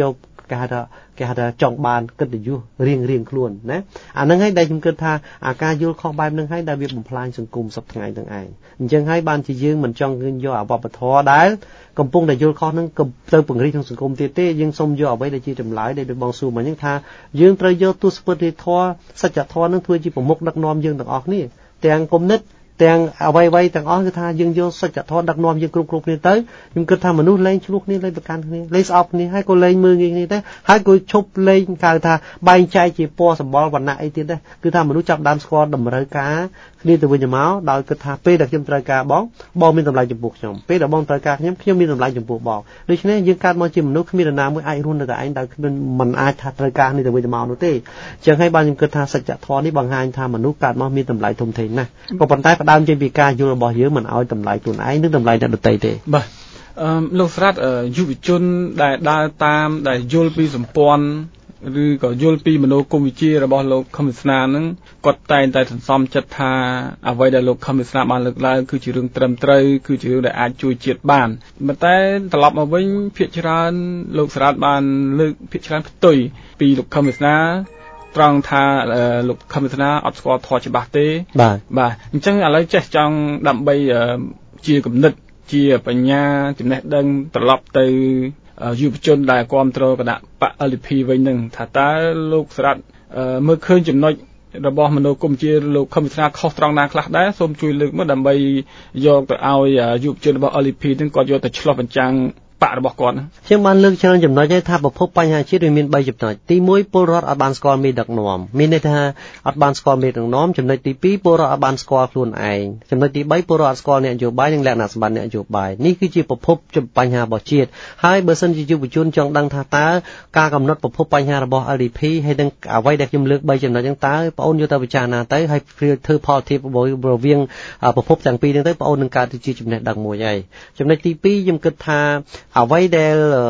គេហៅថាចង់បានកិត្តិយសរៀងខ្លួនណាអាហ្នឹងហើយដែលខ្ញុំគិតថាអាការយល់ខុសបែបហ្នឹងហើយដែលវាបំផ្លាញសង្គមសពថ្ងៃទាំងឯងអញ្ចឹងហើយបានជាយើងមិនចង់ឃើញយកអាវប្បធម៌ដែលកំពុងតែយល់ខុសហ្នឹងទៅពង្រីកក្នុងសង្គមទៀតទេយើងសូមយកអ្វីដែលជាចម្លើយដែលបងសួរមកហ្នឹងថាយើងត្រូវយកទស្សនវិជ្ជាធម៌សច្ចធម៌ហ្នឹងធ្វើជាប្រមុខដឹកនាំយើងទាំងអស់គ្នាទាំងគំនិតទាំងអ្វីៗទាំងអស់គឺថាយើងយកសច្ចធម៌ដឹកនាំយើងគ្រប់គ្នាទៅខ្ញុំគិតថាមនុស្សលែងឆ្លោះគ្នាលែងប្រកាន់គ្នាលែងស្អប់គ្នាហើយក៏លែងមើលងាយគ្នាទៅហើយក៏ឈប់លែងកៅថាបែងចែកជាពណ៌សម្បល់វណ្ណៈអីទៀតដែរគឺថាមនុស្សចាប់ដើមស្គាល់តម្រូវការគ្នាទៅវិញទៅមកដោយគិតថាពេលដែលខ្ញុំត្រូវការបងមានតម្លៃចំពោះខ្ញុំពេលដែលបងត្រូវការខ្ញុំមានតម្លៃចំពោះបងដូច្នេះយើងកើតមកជាមនុស្សគ្មាននរណាមួយអាចរស់នៅតែឯងដោយមិនអាចថាត្រូវការនេះទៅវិញទៅមកនោះទេអញ្ចឹងហើយបានខ្ញុំគិតថាសច្ចធម៌នេះបង្ហាញថាមនុស្សកើតមកមានតម្លៃធំធេងណាស់ក៏ប៉ុន្តែដើមចេញពីការយល់របស់យើងមិនឲ្យតម្លៃខ្លួនឯងនិងតម្លៃអ្នកដទៃទេបាទលោកស្រាត់យុវជនដែលដើរតាមដែលយល់ពីសម្ព័ន្ធឬក៏យល់ពីមនោគមវិជ្ជារបស់លោកខឹមវាសនានឹងគាត់តែងតែសន្សំចិត្តថាអ្វីដែលលោកខឹមវាសនាបានលើកឡើងគឺជារឿងត្រឹមត្រូវគឺជារឿងដែលអាចជួយជាតិបានប៉ុន្តែត្រឡប់មកវិញភាគច្រើនលោកស្រាត់បានលើកភាគច្រើនផ្ទុយពីលោកខឹមវាសនាត្រង់ថាលោកខឹមវាសនាអត់ស្គាល់ធម៌ច្បាស់ទេបាទអញ្ចឹងឥឡូវចេះចង់ដើម្បីជាគំនិតជាបញ្ញាចំណេះដឹងត្រឡប់ទៅយុវជនដែលគ្រប់គ្រងគណៈបក LDP វិញនឹងថាតើលោកស្រាត់មើលឃើញចំណុចរបស់មនោគមវិជ្ជាលោកខឹមវាសនាខុសត្រង់ណាខ្លះដែរសូមជួយលើកមកដើម្បីយកទៅឲ្យយុវជនរបស់ LDP នឹងគាត់យកទៅឆ្លុះបញ្ចាំងបករបស់គាត់ខ្ញុំបានលើកច្រើនចំណុចថាប្រភពបញ្ហាជាតិវាមាន3ចំណុចទី1ពលរដ្ឋអត់បានស្គាល់មេដឹកនាំមានន័យថាអត់បានស្គាល់មេដឹកនាំចំណុចទី2ពលរដ្ឋអត់បានស្គាល់ខ្លួនឯងចំណុចទី3ពលរដ្ឋអត់ស្គាល់អ្នកនយោបាយនិងលក្ខណៈសម្បត្តិអ្នកនយោបាយនេះគឺជាប្រភពបញ្ហារបស់ជាតិហើយបើសិនជាយុវជនចង់ដឹងថាតើការកំណត់ប្រភពបញ្ហារបស់ LDP ហើយនឹងអ្វីដែលខ្ញុំលើក3ចំណុចហ្នឹងតើបងអូនយកទៅពិចារណាទៅហើយធ្វើផលធៀបរវាងប្រភពទាំងពីរហ្នឹងទៅបងអូននឹងកើតទៅជាចំណេះដឹងមួយហើយចំណុចទី2ខ្ញុំគិតថាអ្វីដែល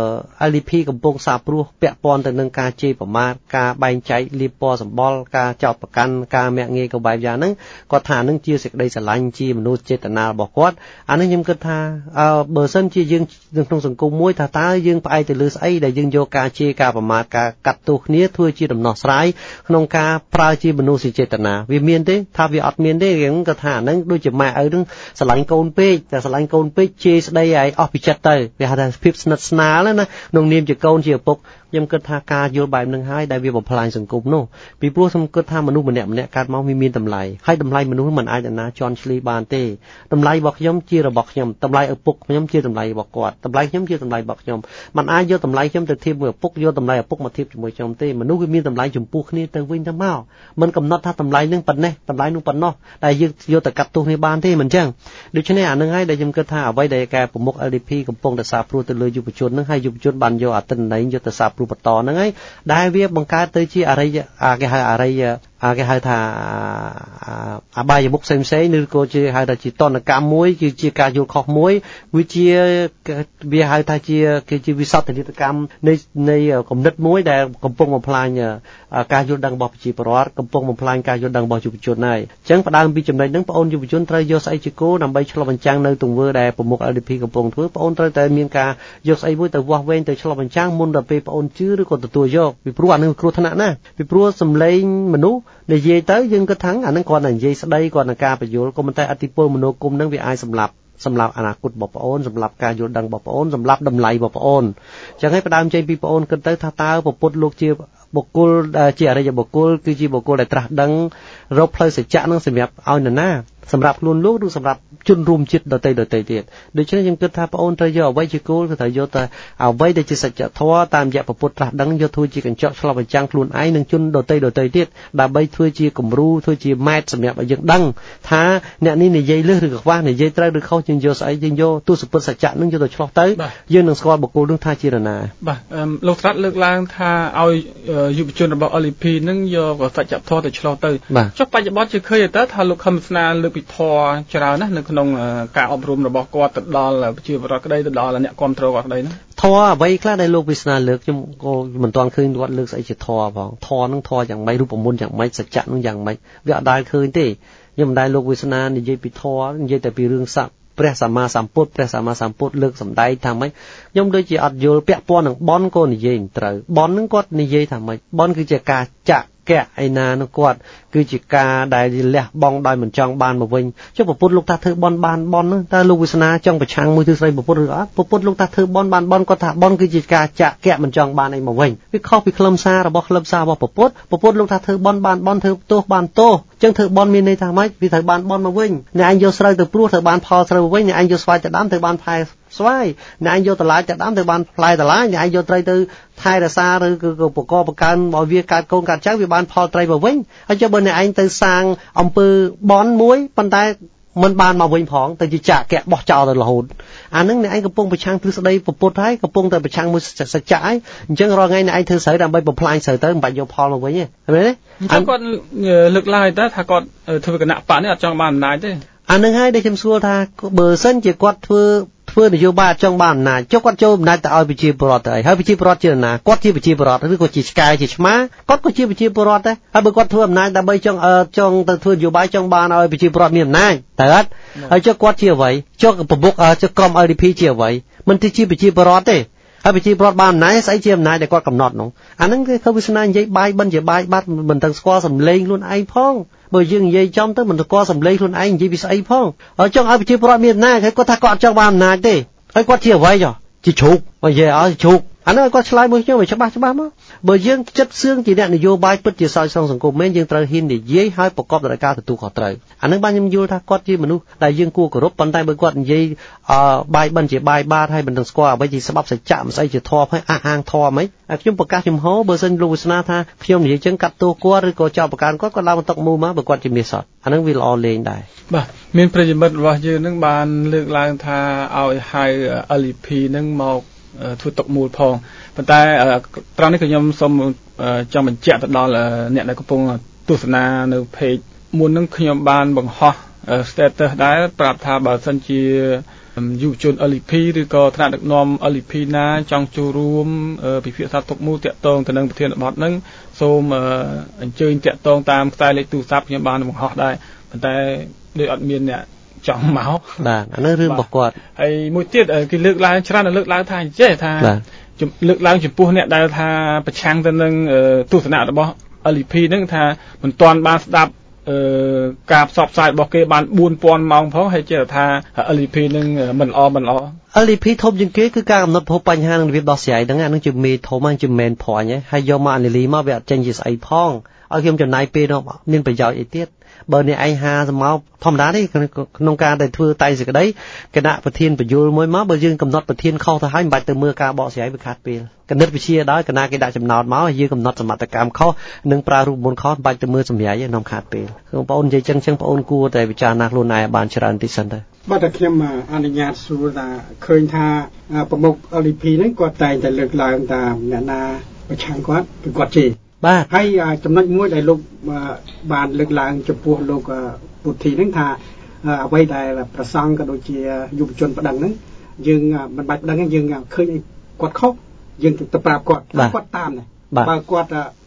LDP កំពុងសាព្រោះពាក់ព័ន្ធទៅនឹងការជេរប្រមាថការបែងចែកលៀបពណ៌សម្បល់ការចោទប្រកាន់ការមាក់ងាយក៏បែបយ៉ាងហ្នឹងគាត់ថាហ្នឹងជាសេចក្តីស្រឡាញ់ជាមនោចេតនារបស់គាត់អានេះខ្ញុំគិតថាបើសិនជាយើងក្នុងសង្គមមួយថាតើយើងផ្អែកទៅលើស្អីដែលយើងយកការជេរការប្រមាថការកាត់ទោសគ្នាធ្វើជាដំណោះស្រាយក្នុងការប្រើជាមនោសញ្ចេតនាវាមានទេថាវាអត់មានទេយើងក៏ថាហ្នឹងដូចជាម៉ែឪហ្នឹងស្រឡាញ់កូនពេកតែស្រឡាញ់កូនពេកជេរស្ដីឲ្យអស់ពីចិត្តទៅវាហៅថាភាពស្និទ្ធស្នាលណាក្នុងនាមជាកូនជាឪពុកខ្ញុំគិតថាការយល់បែបហ្នឹងហើយដែលវាបំផ្លាញសង្គមនោះពីព្រោះខ្ញុំគិតថាមនុស្សម្នាក់ៗកើតមកមានតម្លៃហើយតម្លៃមនុស្សមិនអាចណាជន់ឈ្លីបានទេតម្លៃរបស់ខ្ញុំជារបស់ខ្ញុំតម្លៃឪពុកខ្ញុំជាតម្លៃរបស់គាត់តម្លៃខ្ញុំជាតម្លៃរបស់ខ្ញុំមិនអាចយកតម្លៃខ្ញុំទៅធៀបមួយឪពុកយកតម្លៃឪពុកមកធៀបជាមួយខ្ញុំទេមនុស្សវាមានតម្លៃចំពោះគ្នាទៅវិញទៅមកមិនកំណត់ថាតម្លៃនឹងប៉ុណ្ណេះតម្លៃនោះប៉ុណ្ណោះតែយើងយកទៅកាត់ទោសគ្នាបានទេមិនចឹងដូច្នេះអានឹងហើយដែលខ្ញុំគិតថាអ្វីដែលការប្រមុខ LDP កំពុងតែសាព្រោះទៅលើយុវជននឹងហើយយុវជនបានយកអត្តន័យយកទៅសាព្រោះបន្តហ្នឹងហើយដែលវាបង្កើតទៅជាអរិយគេហៅអរិយគេហៅថាអបាយមុខផ្សេងៗឬក៏ជាហៅថាជាតនកម្មមួយគឺជាការយល់ខុសមួយវាហៅថាជាវិសោធនកម្មនៃគំនិតមួយដែលកំពុងបំផ្លាញការយល់ដឹងរបស់ប្រជាពលរដ្ឋកំពុងបំផ្លាញការយល់ដឹងរបស់យុវជនហើយអញ្ចឹងផ្ដើមពីចំណុចហ្នឹងបងអូនយុវជនត្រូវយកស្អីជាគោលដើម្បីឆ្លុះបញ្ចាំងនៅទង្វើដែលប្រមុខ LDP កំពុងធ្វើបងអូនត្រូវតែមានការយកស្អីមួយទៅវាស់វែងទៅឆ្លុះបញ្ចាំងមុនដល់ពេលបងអូនជឿឬក៏ទទួលយកពីព្រោះអានឹងគ្រោះថ្នាក់ណាស់ពីព្រោះសម្លេងមនុស្សនិយាយទៅយើងគិតថាអានឹងគាត់តែនិយាយស្ដីគាត់នឹងការបញ្យល់ក៏ប៉ុន្តែអតិពលមនោគមនឹងវាអាចសម្លាប់អនាគតរបស់បងអូនសម្រាប់ការយល់ដឹងរបស់បងអូនសម្រាប់តម្លៃរបស់បងអូនអញ្ចឹងហើយផ្ដើមចេញពីបងអូនគិតទៅថាតើពុទ្ធលោកជាបុគ្គលជាអរិយបុគ្គលគឺជាបុគ្គលដែលត្រាស់ដឹងរកផ្លូវសច្ចៈនឹងសម្រាប់ឲ្យនរណាសម្រាប់ខ្លួនលោកឬសម្រាប់ជនរួមជាតិដទៃទៀតដូច្នេះខ្ញុំគិតថាបងអូនត្រូវយកអ្វីជាគោលគឺត្រូវយកតែអ្វីដែលជាសច្ចធម៌តាមរយៈពុទ្ធត្រាស់ដឹងយកធ្វើជាកញ្ចក់ឆ្លុះបញ្ចាំងខ្លួនឯងនិងជនដទៃទៀតដើម្បីធ្វើជាគំរូធ្វើជាម៉ែត្រសម្រាប់ឲ្យយើងដឹងថាអ្នកនេះនិយាយលើសឬក៏ខ្វះនិយាយត្រូវឬខុសយើងយកស្អីយើងយកទស្សពិតសច្ចៈនឹងយកទៅឆ្លុះទៅយើងនឹងស្គាល់បុគ្គលនឹងថាជានរណាបាទលោកស្រាត់លើកឡើងថាឲ្យយុវជនរបស់ LDP នឹងយកសច្ចធម៌ទៅឆ្លុះទៅចុះបច្ចុប្បន្នជាឃើញទៅថាលោកខឹមស្នាលើកពីធម៌ច្រើនណាស់នៅក្នុងការអប់រំរបស់គាត់ទៅដល់ប្រជាពលរដ្ឋក្តីទៅដល់អ្នកគ្រប់គ្រងគាត់ក្តីហ្នឹងធម៌អ្វីខ្លះដែលលោកវាសនាលើកខ្ញុំក៏មិនទាន់ឃើញគាត់លើកស្អីជាធម៌ផងធម៌ហ្នឹងធម៌យ៉ាងម៉េចរូបមន្តយ៉ាងម៉េចសច្ចៈហ្នឹងយ៉ាងម៉េចវាអត់ដែលឃើញទេខ្ញុំមិនដែលលោកវាសនានិយាយពីធម៌និយាយតែពីរឿងសត្វព្រះសម្មាសម្ពុទ្ធលើកសម្ដែងថាម៉េចខ្ញុំដូចជាអត់យល់ពាក់ព័ន្ធនឹងបនក៏និយាយមិនត្រូវបនហ្នឹងគាត់និយាយថាម៉េចបនគឺជាការចាក់កៈឯណានោះគាត់គឺជាការដែលលះបង់ដោយមិនចង់បានមកវិញចុះប្រពុតលោកថាធ្វើបនបានបនហ្នឹងតើលោកវាសនាចង់ប្រឆាំងមួយទិសស្រីប្រពុតឬអត់ប្រពុតលោកថាធ្វើបនបានបនគាត់ថាបនគឺជាការចាក់កៈមិនចង់បានអីមកវិញវាខុសពីខ្លឹមសាររបស់ប្រពុតលោកថាធ្វើបនបានបនធ្វើទោសបានទោសចឹងធ្វើបនមានន័យថាម៉េចវាត្រូវបានបនមកវិញអ្នកឯងយកស្រូវទៅព្រោះត្រូវបានផលស្រូវវិញអ្នកឯងយកស្វាយទៅដាំត្រូវបានផ្លែស្វាយអ្នកឯងយកតឡាចទៅដាំត្រូវបានផ្លែតឡាចអ្នកឯងយកត្រីទៅថែរក្សាឬក៏បកបកើនឲ្យវាកើតកូនកើតចៅវាបានផលត្រីមកវិញហើយចុះបើអ្នកឯងទៅសាងអំពើបនមួយប៉ុន្តែមិនបានមកវិញផងទៅជាចាក់កៈបោះចោលទៅរហូតអានឹងអ្នកឯងកំពុងប្រឆាំងទ្រឹស្ដីពុទ្ធហើយកំពុងតែប្រឆាំងមួយសច្ចៈហើយអញ្ចឹងរាល់ថ្ងៃអ្នកឯងធ្វើស្រូវដើម្បីបំផ្លាញស្រូវទៅមិនបាច់យកផលមកវិញទេឃើញទេអញ្ចឹងគាត់លើកឡើងតែថាគាត់ធ្វើគណៈបកនេះអត់ចង់បានអំណាចទេអានឹងហើយដែលខ្ញុំសួរថាបើសិនជាគាត់ធ្វើនយោបាយចង់បានអំណាចចុះគាត់ចូលអំណាចទៅឲ្យប្រជាពលរដ្ឋទៅហើយប្រជាពលរដ្ឋជាណាគាត់ជាប្រជាពលរដ្ឋឬក៏ជាឆ្កែជាឆ្មាគាត់ក៏ជាប្រជាពលរដ្ឋដែរហើយបើគាត់ធ្វើអំណាចដើម្បីចង់ទៅធ្វើនយោបាយចង់បានឲ្យប្រជាពលរដ្ឋមានអំណាចតើអត់ហើយចុះគាត់ជាអ្វីចុះប្រមុខចុះក្រុម LDP ជាអ្វីមិនជាប្រជាពលរដ្ឋទេហើយប្រជាពលរដ្ឋបានអំណាចស្អីជាអំណាចដែលគាត់កំណត់នោះអាហ្នឹងគឺเขาវាសនានិយាយបាយបិណ្ឌជាបាយបាត់មិនទាំងស្គាល់សម្លេងខ្លួនឯងផងបើយើងនិយាយចំទៅមិនស្គាល់សម្លេងខ្លួនឯងនិយាយពីស្អីផងហើយចង់ឲ្យប្រជាពលរដ្ឋមានអំណាចហើយគាត់ថាគាត់អត់ចង់បានអំណាចទេហើយគាត់ជាអ្វីចុះជាជ្រូកបើនិយាយឲ្យជ្រូកអានោះគាត់ឆ្លើយមួយខ្ញុំឲ្យច្បាស់មកបើយើងចិត្តសឿងជាអ្នកនយោបាយពិតជាសោយស្រង់សង្គមមែនយើងត្រូវហ៊ាននិយាយឲ្យប្រកបដោយការទទួលខុសត្រូវអានឹងបានខ្ញុំយល់ថាគាត់ជាមនុស្សដែលយើងគួរគោរពប៉ុន្តែបើគាត់និយាយបាយបិណ្ឌជាបាយបាតហើយមិនដឹងស្គាល់អ្វីជាស្បប់សច្ចៈមិនស្អីជាធម៌ហើយអះអាងធម៌ហ្មងខ្ញុំប្រកាសចំហបើសិនលោកវាសនាថាខ្ញុំនិយាយចឹងកាត់ទោសគាត់ឬក៏ចោទប្រកាន់គាត់ឡើងបន្ទុកមូមកបើគាត់ជាមាសសតអានឹងវាល្អលេងដែរបាទមានប្រិយមិត្តរបស់យើងនឹងបានលើកឡើងថាឲ្យហៅ LDP នឹងមកធ្វើទុកមូលផងប៉ុន្តែត្រង់នេះក៏ខ្ញុំសូមចង់បញ្ជាក់ទៅដល់អ្នកដែលកំពុងទស្សនានៅ page មុននឹងខ្ញុំបានបង្ហោះ status ដែរប្រាប់ថាបើសិនជាយុវជន LDP ឬក៏ថ្នាក់ដឹកនាំ LDP ណាចង់ចូលរួមពិភាក្សាទុកមូលតាក់ទងទៅនឹងប្រធានបទហ្នឹងសូមអញ្ជើញតាក់ទងតាមខ្សែលេខទូរស័ព្ទខ្ញុំបានបង្ហោះដែរប៉ុន្តែដូចអត់មានអ្នកចង់មកបាទអានោះរឿងរបស់គាត់ហើយមួយទៀតគេលើកឡើងច្រើនលើកឡើងថាអញ្ចេះថាលើកឡើងចំពោះអ្នកដែលថាប្រឆាំងទៅនឹងទស្សនៈរបស់ LDP ហ្នឹងថាមិនទាន់បានស្ដាប់ការផ្សព្វផ្សាយរបស់គេបាន 4000 ម៉ោងផងហើយចេះថា LDP នឹងមិនល្អ LDP ធំជាងគេគឺការកំណត់ភពបញ្ហានិងរបៀបដោះស្រាយហ្នឹងអានឹងជាមេធំហ្នឹងជាមែនព្រាញ់ហើយយកមកអានីលីមកវាអត់ចេញជាស្អីផងឲ្យខ្ញុំចំណាយពេលនោះមានប្រយោជន៍អីទៀតបើអ្នកឯងហាសមកធម្មតាទេក្នុងការដែលធ្វើតែសេចក្តីគណៈប្រធានបញ្យលមួយមកបើយើងកំណត់ប្រធានខុសទៅហើយមិនបាច់ទៅមើលការបកស្រាយវាខាត់ពេលគណិតវិទ្យាដោយគណៈគេដាក់ចំណោទមកយើងកំណត់សមត្ថកម្មខុសនិងប្រើរូបមន្តខុសមិនបាច់ទៅមើលសម្រាយទេនាំខាត់ពេលបងប្អូននិយាយចឹងបងប្អូនគួរតែពិចារណាខ្លួនឯងបានច្រើនតិចសិនទៅបាទតែខ្ញុំអនុញ្ញាតសួរថាឃើញថាប្រមុខ LDP ហ្នឹងគាត់តែងតែលើកឡើងថាអ្នកណាប្រឆាំងគាត់គឺគាត់ជេរបាទហើយចំណុចមួយដែលលោកបានលើកឡើងចំពោះលោកពុទ្ធីហ្នឹងថាអ្វីដែលប្រសង់ក៏ដូចជាយុវជនប្តឹងហ្នឹងយើងមិនបាច់ប្តឹងទេយើងឃើញគាត់ខុសយើងទៅប្រាប់គាត់តាមដែរបើគាត់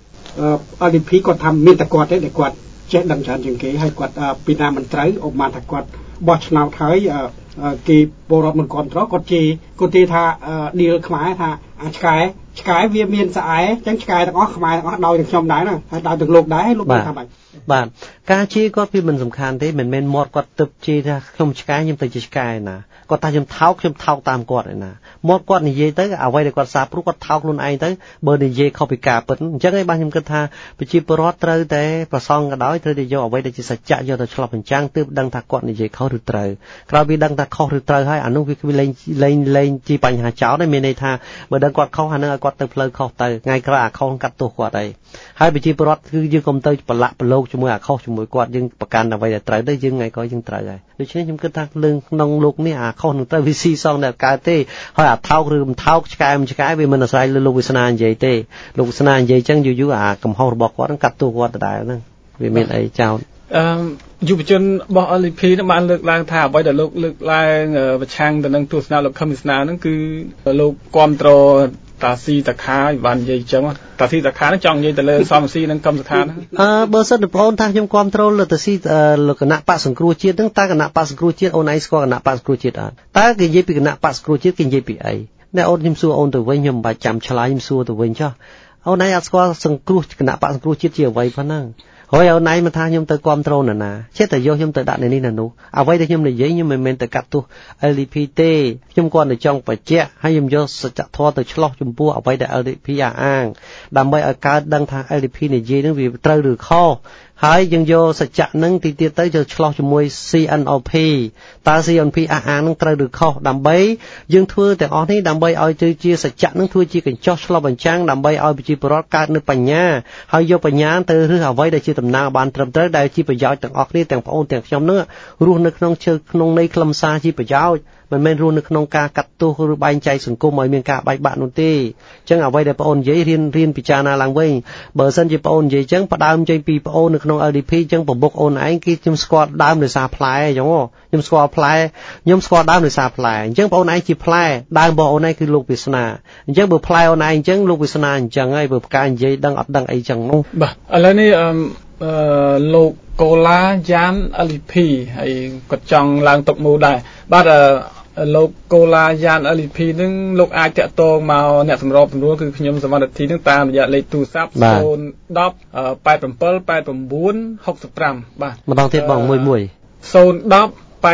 LDP គាត់ថាមានតែគាត់ទេដែលគាត់ចេះដឹងច្រើនជាងគេហើយគាត់ពីណាមិនត្រូវឧបមាថាគាត់បោះឆ្នោតហើយគេពលរដ្ឋមិនគ្រប់គ្រងគាត់ជេរគាត់ទេថាឌីលខ្មែរថាឆ្កែវាមានស្អែអញ្ចឹងឆ្កែទាំងអស់ខ្មែរទាំងអស់ដោយទាំងខ្ញុំដែរណាហើយដោយទាំងលោកដែរលោកថាម៉េចបាទការជេរគាត់វាមិនសំខាន់ទេមិនមែនមាត់គាត់ទឹកជេរថាខ្ញុំឆ្កែខ្ញុំទៅជាឆ្កែណាគាត់ថាខ្ញុំថោកតាមគាត់ឯណាមាត់គាត់និយាយទៅអ្វីដែលគាត់សាព្រោះគាត់ថោកខ្លួនឯងទៅបើនិយាយខុសពីការពិតអញ្ចឹងឯងបាទខ្ញុំគិតថាប្រជាពលរដ្ឋត្រូវតែប្រសងក៏ដោយត្រូវតែយកអ្វីដែលជាសច្ចៈយកទៅឆ្លុះបញ្ចាំងទើបដឹងថាគាត់និយាយខុសឬត្រូវក្រោយពីដឹងថាខុសឬត្រូវហើយអានោះវាលែងជាបញ្ហាចោលដែរមានន័យថាបើដឹងគាត់ខុសអានឹងឲ្យគាត់ទៅផ្លូវខុសទៅថ្ងៃក្រោយអាខុសកាត់ទោសគាត់ហើយប្រជាពលរដ្ឋគឺយើងកុំទៅប្រឡាក់ប្រឡូកជាមួយអាខុសជាមួយគាត់យើងប្រកាន់អ្វីដែលត្រូវទៅយើងថ្ងៃក្រោយយើងត្រូវហើយដូច្នេះខ្ញុំគិតថារឿងក្នុងលោកនេះអាខុសនឹងត្រូវវាស៊ីសងតែកើតទេហើយអាថោកឬមិនថោកឆ្កែមិនឆ្កែវាមិនអាស្រ័យលើលោកវាសនានិយាយទេលោកវាសនានិយាយចឹងយូរអាកំហុសរបស់គាត់នឹងកាត់ទោសគាត់ដដែលហ្នឹងវាមានអីចោលយុវជនរបស់ LDP នឹងបានលើកឡើងថាអ្វីដែលលោកលើកឡើងប្រឆាំងទៅនឹងទស្សនៈលោកខឹមវិស្នាហ្នឹងគឺលោកគ្រប់គ្រងតាស៊ីតាខាបាននិយាយអញ្ចឹងតាស៊ីតាខាហ្នឹងចង់និយាយទៅលើសំស៊ីនិងកម្មសខាហ្នឹងបើសិនបងប្អូនថាខ្ញុំគ្រប់គ្រងលើតាស៊ីលោកគណៈបកសង្គ្រោះជាតិហ្នឹងតើគណៈបកសង្គ្រោះជាតិអូនឯងស្គាល់គណៈបកសង្គ្រោះជាតិអត់តើគេនិយាយពីគណៈបកសង្គ្រោះជាតិគេនិយាយពីអីអ្នកអូនខ្ញុំសួរអូនទៅវិញខ្ញុំមិនបាច់ចាំឆ្លើយខ្ញុំសួរទៅវិញចុះអូនឯងអត់ស្គាល់សង្គ្រោះគណៈបកសង្គ្រោះជាតិជាអ្វីប៉ុណ្ណឹងហើយអូនឯងមកថាខ្ញុំទៅគ្រប់គ្រងណាចេះតែយកខ្ញុំទៅដាក់នៅនេះនៅនោះអ្វីដែលខ្ញុំនិយាយខ្ញុំមិនមែនទៅកាត់ទោស LDP ទេខ្ញុំគ្រាន់តែចង់បញ្ជាក់ហើយខ្ញុំយកសច្ចធម៌ទៅឆ្លោះចំពោះអ្វីដែល LDP អាងដើម្បីឲ្យកើតដឹងថា LDP និយាយនឹងវាត្រូវឬខុសហើយយើងយកសច្ចៈនឹងទីទៀតទៅយកឆ្លោះជាមួយ CNLP តើ CNLP អះអាងនឹងត្រូវឬខុសដើម្បីយើងធ្វើទាំងអស់នេះដើម្បីឲ្យទៅជាសច្ចៈនឹងធ្វើជាកញ្ចក់ឆ្លុះបញ្ចាំងដើម្បីឲ្យប្រជាពលរដ្ឋកើតនៅបញ្ញាហើយយកបញ្ញាទៅរើសអ្វីដែលជាដំណើរបានត្រឹមត្រូវដែលជាប្រយោជន៍ទាំងអស់គ្នាទាំងបងអូនទាំងខ្ញុំនឹងរស់នៅក្នុងក្នុងនៃខ្លឹមសារជាប្រយោជន៍មិនមែនរស់នៅក្នុងការកាត់ទោសឬបែងចែកសង្គមឲ្យមានការបែកបាក់នោះទេអញ្ចឹងអ្វីដែលបងអូននិយាយរៀនពិចារណាឡើងវិញបើសិនជាបងអូននិយាយអញ្ចឹងផ្ដើមចេញពីបងអូននៅក្នុង LDP អញ្ចឹងប្រមុខអូនឯងគឺខ្ញុំស្គាល់ដើមដោយសារផ្លែអញ្ចឹងខ្ញុំស្គាល់ផ្លែខ្ញុំស្គាល់ដើមដោយសារផ្លែអញ្ចឹងបងអូនឯងជាផ្លែដើមរបស់អូនឯងគឺលោកវាសនាអញ្ចឹងបើផ្លែអូនឯងអញ្ចឹងលោកវាសនាអញ្ចឹងហើយបើផ្កានិយាយដឹងអត់ដឹងអីចឹងនោះបាទឥឡូវនេះលោកកូឡាយ៉ាន LDP ហើយគាត់ចង់ឡើងតុកមូដែរបាទលោកកូឡាយ៉ាន LDP នឹងលោកអាចតាក់ទងមកអ្នកសម្របសម្រួលគឺខ្ញុំសមត្ថភាពនឹងតាមរយៈលេខទូរស័ព្ទ010 87 89 65បាទម្ដងទៀតបង11 010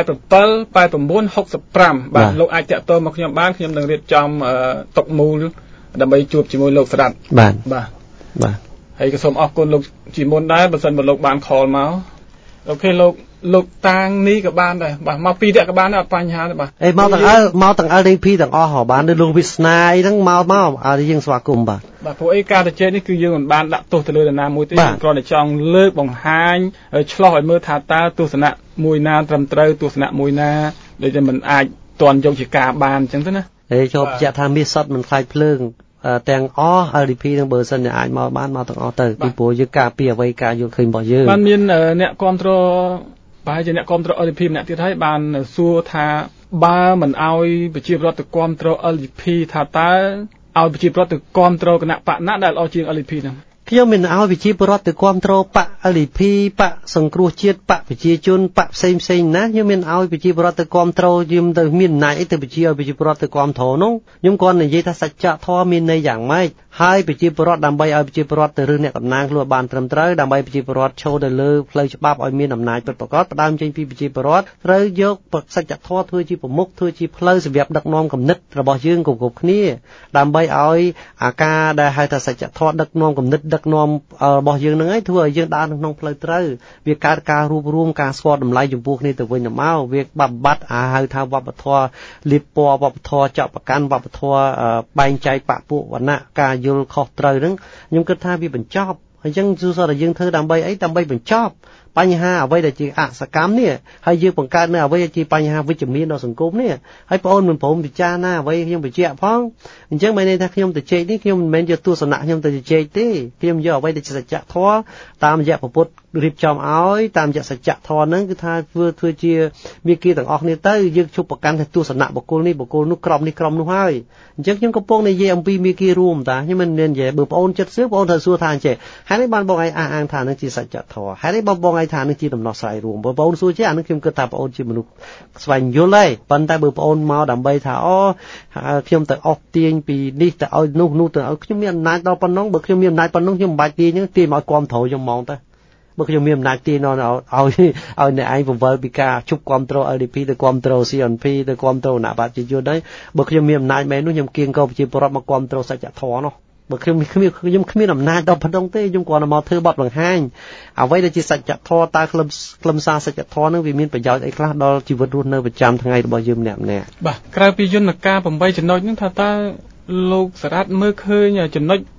87 89 65បាទលោកអាចតាក់ទងមកខ្ញុំបានខ្ញុំនឹងរៀបចំតុកមូលដើម្បីជួបជាមួយលោកស្ដាត់បាទហើយក៏សូមអរគុណលោកជាមុនដែរបើសិនបើលោកបានខលមកអូខេលោកតាងនេះក៏បានដែរបាទមកពីរនាក់ក៏បានដែរអត់បញ្ហាទេបាទអេមកទាំង LDP ទាំងអស់ហ៎បានដូចលោកវិស្នាអីហ្នឹងមកឲ្យយើងស្វាគមន៍បាទព្រោះអីការទៅជែកនេះគឺយើងមិនបានដាក់ទោសទៅលើនរណាមួយទេគ្រាន់តែចង់លើកបង្ហាញឆ្លោះឲ្យមើលថាតើទស្សនៈមួយណាត្រឹមត្រូវទស្សនៈមួយណាដូចតែមិនអាចទាន់យកជាការបានអញ្ចឹងទៅណាចូលបញ្ជាក់ថាមាសសុតមិនខ្លាចភ្លើងទាំងអស់ LDP នឹងបើសិនអាចមកបានមកទាំងអស់ទៅពីព្រោះយើងការពីអ្វីការយល់ឃើញរបស់យើងបានមានអ្នកគ្រប់គ្រងប្រហែលជាអ្នកគ្រប់គ្រង LDP ម្នាក់ទៀតហើយបានសួរថាបើមិនអោយប្រជាពលរដ្ឋទៅគ្រប់គ្រង LDP ថាតើឲ្យប្រជាពលរដ្ឋទៅគ្រប់គ្រងគណៈបកណាដែលល្អជាង LDP ហ្នឹងខ្ញុំមិនឲ្យប្រជាពលរដ្ឋទៅគ្រប់គ្រងបក LDP បកសង្គ្រោះជាតិបកប្រជាជនបកផ្សេងណាខ្ញុំមិនឲ្យប្រជាពលរដ្ឋទៅគ្រប់គ្រងយើងទៅមានអំណាចអីទៅប្រជាឲ្យប្រជាពលរដ្ឋទៅគ្រប់គ្រងនោះខ្ញុំគ្រាន់តែនិយាយថាសច្ចធម៌មានន័យយ៉ាងម៉េចហើយប្រជាពលរដ្ឋដើម្បីឲ្យប្រជាពលរដ្ឋទៅរើសអ្នកតំណាងខ្លួនបានត្រឹមត្រូវដើម្បីប្រជាពលរដ្ឋឈរទៅលើផ្លូវច្បាប់ឲ្យមានអំណាចពិតប្រាកដផ្ដើមចេញពីប្រជាពលរដ្ឋត្រូវយកសច្ចធម៌ធ្វើជាប្រមុខធ្វើជាផ្លូវសម្រាប់ដឹកនាំគំនិតរបស់យើងគ្រប់គ្នាដើម្បីឲ្យអាការដែលហៅថាសច្ចធម៌ដឹកនាំគំនិតដឹកនាំរបស់យើងនឹងឯងធ្វើឲ្យយើងដើរក្នុងផ្លូវត្រូវវាកើតការរួបរวมការស្គាល់តម្លៃចំពោះគ្នាទៅវិញទៅមកវាបំបត្តិហៅថាវប្បធម៌លៀបពណ៌វប្បធម៌ចោតប្រកាន់វប្បធម៌បែងចែកបកពួកវណ្ណៈការយល់ខុសត្រូវហ្នឹងខ្ញុំគិតថាវាបញ្ចប់អញ្ចឹងគឺថាយើងធ្វើដើម្បីអីដើម្បីបញ្ចប់បញ្ហាអ្វីដែលជាអសកម្មនេះហើយយើងបង្កើតនៅអ្វីដែលជាបញ្ហាវិជ្ជមានដល់សង្គមនេះហើយបងអូនមិនព្រមពិចារណាអ្វីខ្ញុំបញ្ជាក់ផងអញ្ចឹងមានន័យថាខ្ញុំទៅជែកនេះខ្ញុំមិនមែនយកទស្សនៈខ្ញុំទៅជែកទេខ្ញុំយកអ្វីដែលជាសច្ចធម៌តាមរយៈពុទ្ធរៀបចំឲ្យតាមរយៈសច្ចធម៌ហ្នឹងគឺថាធ្វើជាមេគាទាំងអស់គ្នាទៅយើងជប់ប្រកាន់ថាទស្សនៈបុគ្គលនេះបុគ្គលនោះក្រុមនេះក្រុមនោះហើយអញ្ចឹងខ្ញុំកំពុងនិយាយអំពីមេគារួមតាខ្ញុំមិនមែននិយាយបើបងអូនចិត្តសឿបងអូនត្រូវសួរថាអញ្ចឹងហើយនេះបានបងឯងអះអាងថានឹងជាសច្ចធម៌ហើយនេះបងឯងថានឹងជាដំណោះស្រាយរួមបងអូនសួរជាអានឹងខ្ញុំគិតថាបងអូនជាមនុស្សស្វែងយល់ហើយប៉ុន្តែបើបងអូនមកដើម្បីថាខ្ញុំទៅអស់ទាញពីនេះទៅឲ្យនោះទៅឲ្យខ្ញុំមានអំណាចដល់ប៉ុណ្ណឹងបើខ្ញុំមានអំណាចប៉ុណ្ណឹងខ្ញុំមិនបាច់ទាញទេទាញមកគាំទ្រខ្ញុំហ្មងទៅបើខ្ញុំមានអំណាចទាញឲ្យអ្នកឯងពង្វិលពីការជប់គាំទ្រ LDP ទៅគាំទ្រ CNP ទៅគាំទ្រគណៈបព្វជិជនហើយបើខ្ញុំមានអំណាចមែននោះខ្ញុំគៀងកោប្រជាពលរដ្ឋមកគាំទ្រសច្ចធម៌នោះបើខ្ញុំគ្មានអំណាចដល់ប៉ុណ្ណឹងទេខ្ញុំគ្រាន់តែមកធ្វើបទបង្ហាញអ្វីដែលជាសច្ចធម៌តើខ្លឹមសារសច្ចធម៌នឹងវាមានប្រយោជន៍អីខ្លះដល់ជីវិតរស់នៅប្រចាំថ្ងៃរបស់យើងម្នាក់ៗបាទក្រៅពីយន្តការ8ចំណុចហ្នឹងថាតើលោកសារ៉ាត់មើលឃើញចំណុច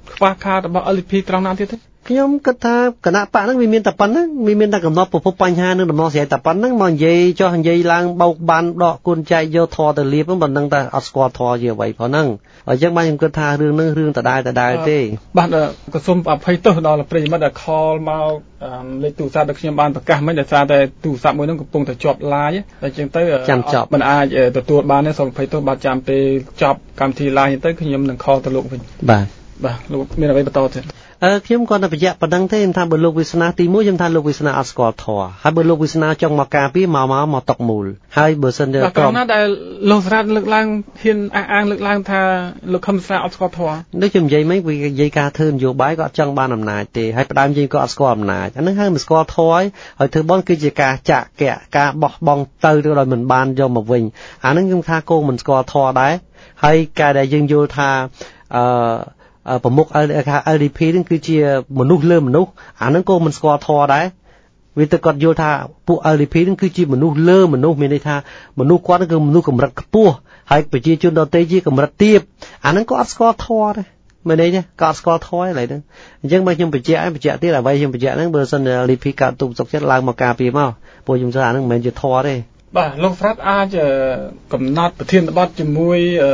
ខ្វះខាតរបស់ LDP ត្រង់ណាទៀតទេខ្ញុំគិតថាគណៈបកហ្នឹងវាមានតែប៉ុណ្ណឹងវាមានតែកំណត់ប្រភពបញ្ហានឹងដំណោះស្រាយតែប៉ុណ្ណឹងមកនិយាយចោះនិយាយឡើងបោកបានដកគុណចែកយកធរទៅលៀបហ្នឹងមិនដឹងតែអត់ស្គាល់ធរជាអ្វីផងហ្នឹងអញ្ចឹងបានខ្ញុំគិតថារឿងហ្នឹងរឿងដដែលទេបាទក៏សូមអភ័យទោសដល់ប្រិយមិត្តដែលខលមកលេខទូរស័ព្ទដែលខ្ញុំបានប្រកាសមិញដោយសារតែទូរស័ព្ទមួយហ្នឹងកំពុងតែជាប់ live តែអញ្ចឹងទៅមិនអាចទទួលបានទេសូមអភ័យទោសបាទចាំពេលចប់កម្មវិធី live ទៅខ្ញុំនឹងខលទៅលោកវិញបាទលោកមានអ្វីបន្តទៀតខ្ញុំគាត់តែបញ្ជាក់ប៉ុណ្្នឹងទេខ្ញុំថាបើលោកវាសនាទី1ខ្ញុំថាលោកវាសនាអត់ស្គាល់ធម៌ហើយបើលោកវាសនាចង់មកការពារមកតកមូលហើយបើសិនជាក្រុមណាដែលលោកស្រាតលើកឡើងហ៊ានអះអាងលើកឡើងថាលោកខឹមស្រាអត់ស្គាល់ធម៌ដូចខ្ញុំនិយាយមិញវានិយាយការធ្វើនយោបាយក៏អត់ចង់បានអំណាចទេហើយផ្ដើមយើងក៏អត់ស្គាល់អំណាចអាហ្នឹងហើយមិនស្គាល់ធម៌ហើយធ្វើបន់គឺជាការចាក់កាក់ការបោះបង់ទៅដោយមិនបានយកមកវិញអាហ្នឹងខ្ញុំថាគោមិនស្គាល់ធម៌ដែរហើយការដែលយើងយល់ថាប្រមុខ LDP នឹងគឺជាមនុស្សលើមនុស្សអាហ្នឹងក៏មិនស្គាល់ធម៌ដែរវាទៅគាត់យល់ថាពួក LDP នឹងគឺជាមនុស្សលើមនុស្សមានន័យថាមនុស្សគាត់គឺមនុស្សកម្រិតខ្ពស់ហើយប្រជាជនដទៃជាកម្រិតទាបអាហ្នឹងក៏អត់ស្គាល់ធម៌ដែរមែនទេក៏អត់ស្គាល់ធម៌ឡើយហ្នឹងអញ្ចឹងបើខ្ញុំបញ្ជាក់ទៀតអ្វីខ្ញុំបញ្ជាក់ហ្នឹងបើសិន LDP កាត់ទុំសុកចិត្តឡើងមកការពារមកពួកខ្ញុំថាអាហ្នឹងមិនមែនជាធម៌ទេបាទលោកស្រាប់អាចកំណត់ប្រធានបទជាមួយ